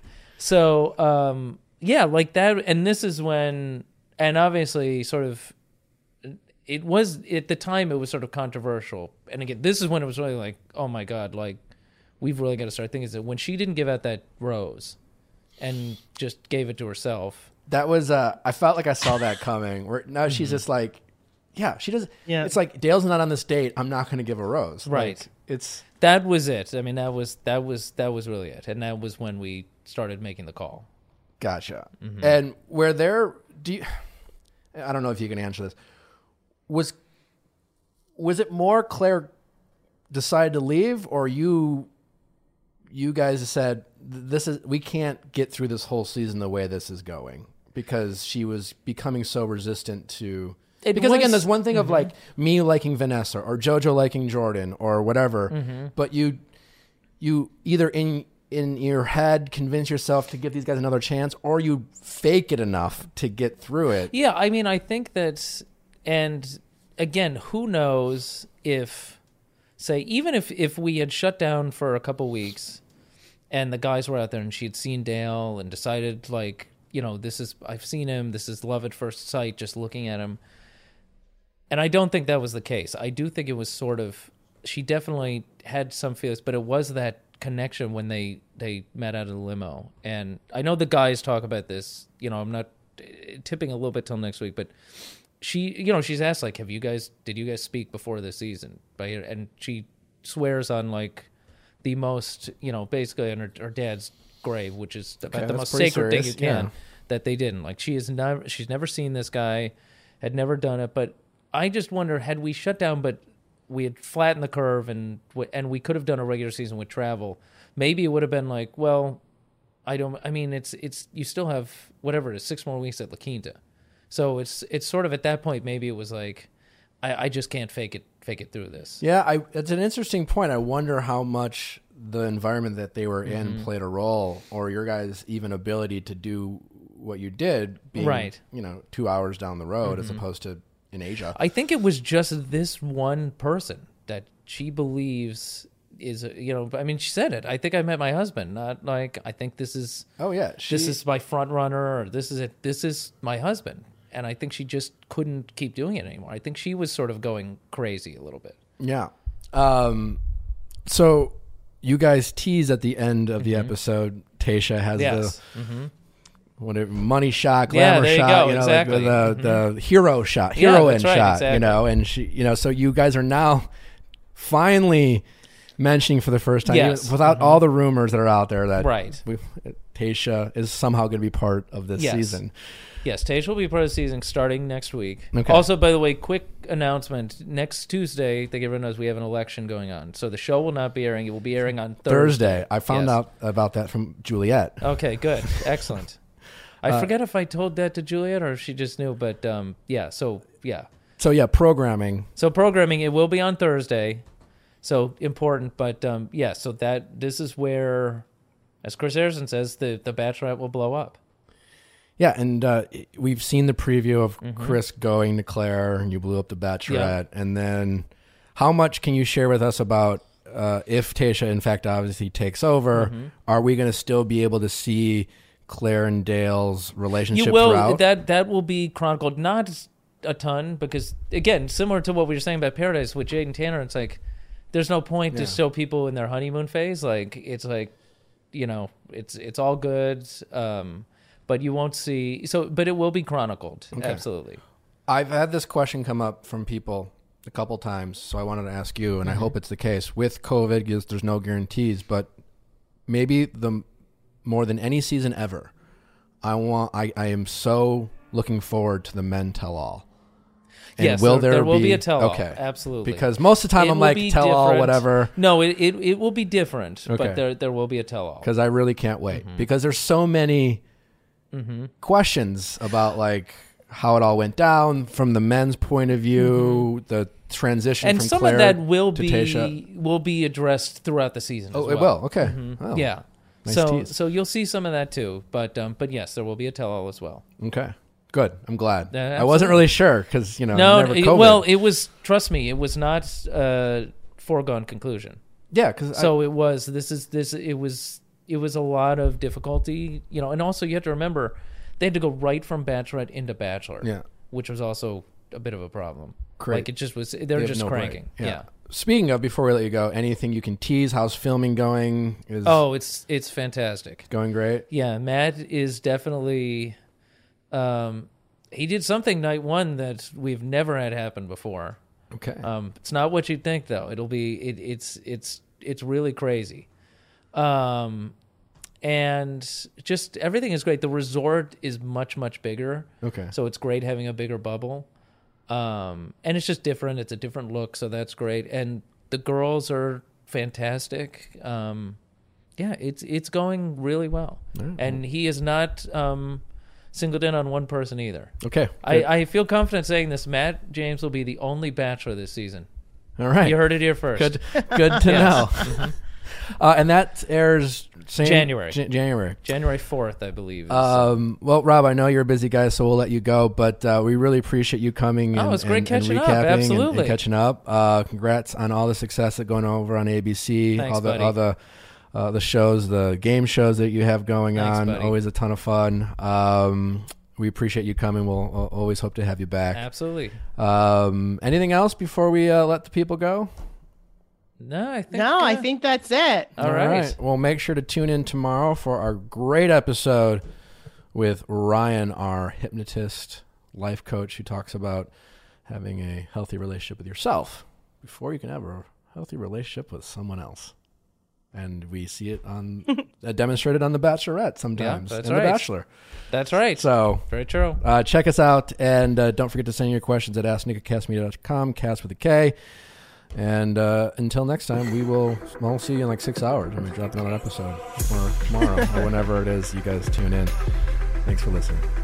So, like that. And this is when, and obviously sort of, it was, at the time, it was sort of controversial. And again, this is when it was really like, oh my God, like, we've really got to start thinking that when she didn't give out that rose and just gave it to herself. That was, I felt like I saw that coming. Where now she's just like, she does. Yeah. It's like, Dale's not on this date. I'm not going to give a rose. Right. Like, that was it. I mean, that was really it. And that was when we started making the call. Gotcha. Mm-hmm. And where I don't know if you can answer this. Was it more Claire decided to leave, or you guys said we can't get through this whole season the way this is going, because she was becoming so resistant to again, there's one thing of like me liking Vanessa or JoJo liking Jordan or whatever, but you either in your head convince yourself to give these guys another chance, or you fake it enough to get through it. Yeah, I mean, I think that, and again, who knows if, say, even if we had shut down for a couple weeks and the guys were out there and she'd seen Dale and decided, like, I've seen him, this is love at first sight, just looking at him. And I don't think that was the case. I do think it was sort of, she definitely had some feelings, but it was that connection when they met out of the limo. And I know the guys talk about this, I'm not tipping a little bit till next week, but she's asked, like, did you guys speak before this season? And she swears on, like, the most, basically on her dad's grave, which is about the most sacred thing you can, that they didn't. Like, she's never seen this guy, had never done it. But I just wonder, had we shut down, but we had flattened the curve and we could have done a regular season with travel, maybe it would have been like, well, it's you still have whatever it is, 6 more weeks at La Quinta. So it's sort of at that point, maybe it was like, I just can't fake it through this. Yeah, it's an interesting point. I wonder how much the environment that they were in played a role, or your guys' even ability to do what you did, being 2 hours down the road as opposed to in Asia. I think it was just this one person that she believes is, she said it. I think I met my husband, not like, I think this is, this is my front runner, or this is it. This is my husband. And I think she just couldn't keep doing it anymore. I think she was sort of going crazy a little bit. Yeah. So you guys tease at the end of the episode, Tayshia has the whatever money shot, glamour shot, exactly. like the hero shot, heroine shot, exactly. And she, so you guys are now finally mentioning for the first time, without all the rumors that are out there that Tayshia is somehow going to be part of this season. Yes, Tayshia will be part of the season starting next week. Okay. Also, by the way, quick announcement. Next Tuesday, I think everyone knows we have an election going on. So the show will not be airing. It will be airing on Thursday. I found out about that from Juliet. Okay, good. Excellent. I forget if I told that to Juliet or if she just knew, but So programming. So programming, it will be on Thursday. So important, but so this is where, as Chris Harrison says, the Bachelorette will blow up. Yeah, and we've seen the preview of Chris going to Claire, and you blew up the Bachelorette. Yeah. And then how much can you share with us about if Tayshia, in fact, obviously takes over, are we going to still be able to see Claire and Dale's relationship throughout? That will be chronicled, not a ton, because, again, similar to what we were saying about Paradise with Jade and Tanner, it's like, there's no point to show people in their honeymoon phase. Like, it's like, it's all good. But you won't see, but it will be chronicled. Okay. Absolutely. I've had this question come up from people a couple times, so I wanted to ask you, and I hope it's the case. With COVID, because there's no guarantees, but maybe more than any season ever, I am so looking forward to the men tell all. And yes, there will be a tell all. Okay. Absolutely. Because most of the time I'm like, tell all, whatever. No, it will be different, but there will be a tell all. Because I really can't wait. Because there's so many questions about, like, how it all went down from the men's point of view, the transition and from some Claire of that will be addressed throughout the season. Oh, as well. It will. Okay. Oh, yeah. Nice so you'll see some of that too, but yes, there will be a tell-all as well. Okay. Good. I'm glad. I wasn't really sure because never COVID. Well, it was. Trust me, it was not a foregone conclusion. Yeah, because it was. It was a lot of difficulty, and also you have to remember they had to go right from Bachelorette into Bachelor, which was also a bit of a problem. Great. Like, it just was. They're just cranking. Yeah. Speaking of, before we let you go, anything you can tease? How's filming going? It's fantastic. Going great. Yeah, Matt is definitely. He did something night one that we've never had happen before. Okay. It's not what you'd think though. It'll be. It's really crazy. And just everything is great. The resort is much, much bigger. Okay. So it's great having a bigger bubble. And it's just different. It's a different look, so that's great. And the girls are fantastic. It's going really well. Mm-hmm. And he is not singled in on one person either. Okay. I feel confident saying this. Matt James will be the only Bachelor this season. All right. You heard it here first. Good to know. Mm-hmm. And that airs January. January 4th, I believe. Well, Rob, I know you're a busy guy, so we'll let you go, but we really appreciate you coming and, it's great and catching up. recapping Absolutely. and catching up. Congrats on all the success that's going over on ABC, Thanks, all the shows, the game shows that you have going on. Buddy. Always a ton of fun. We appreciate you coming. We'll always hope to have you back. Absolutely. Anything else before we let the people go? No, I think that's it. All right. Well, make sure to tune in tomorrow for our great episode with Ryan, our hypnotist, life coach, who talks about having a healthy relationship with yourself before you can have a healthy relationship with someone else. And we see it on demonstrated on The Bachelorette sometimes, that's and right. The Bachelor. That's right. So very true. Check us out, and don't forget to send your questions at asknick@castmedia.com, cast with a K. And until next time, we'll see you in like 6 hours when we drop another episode, or tomorrow, or whenever it is you guys tune in. Thanks for listening.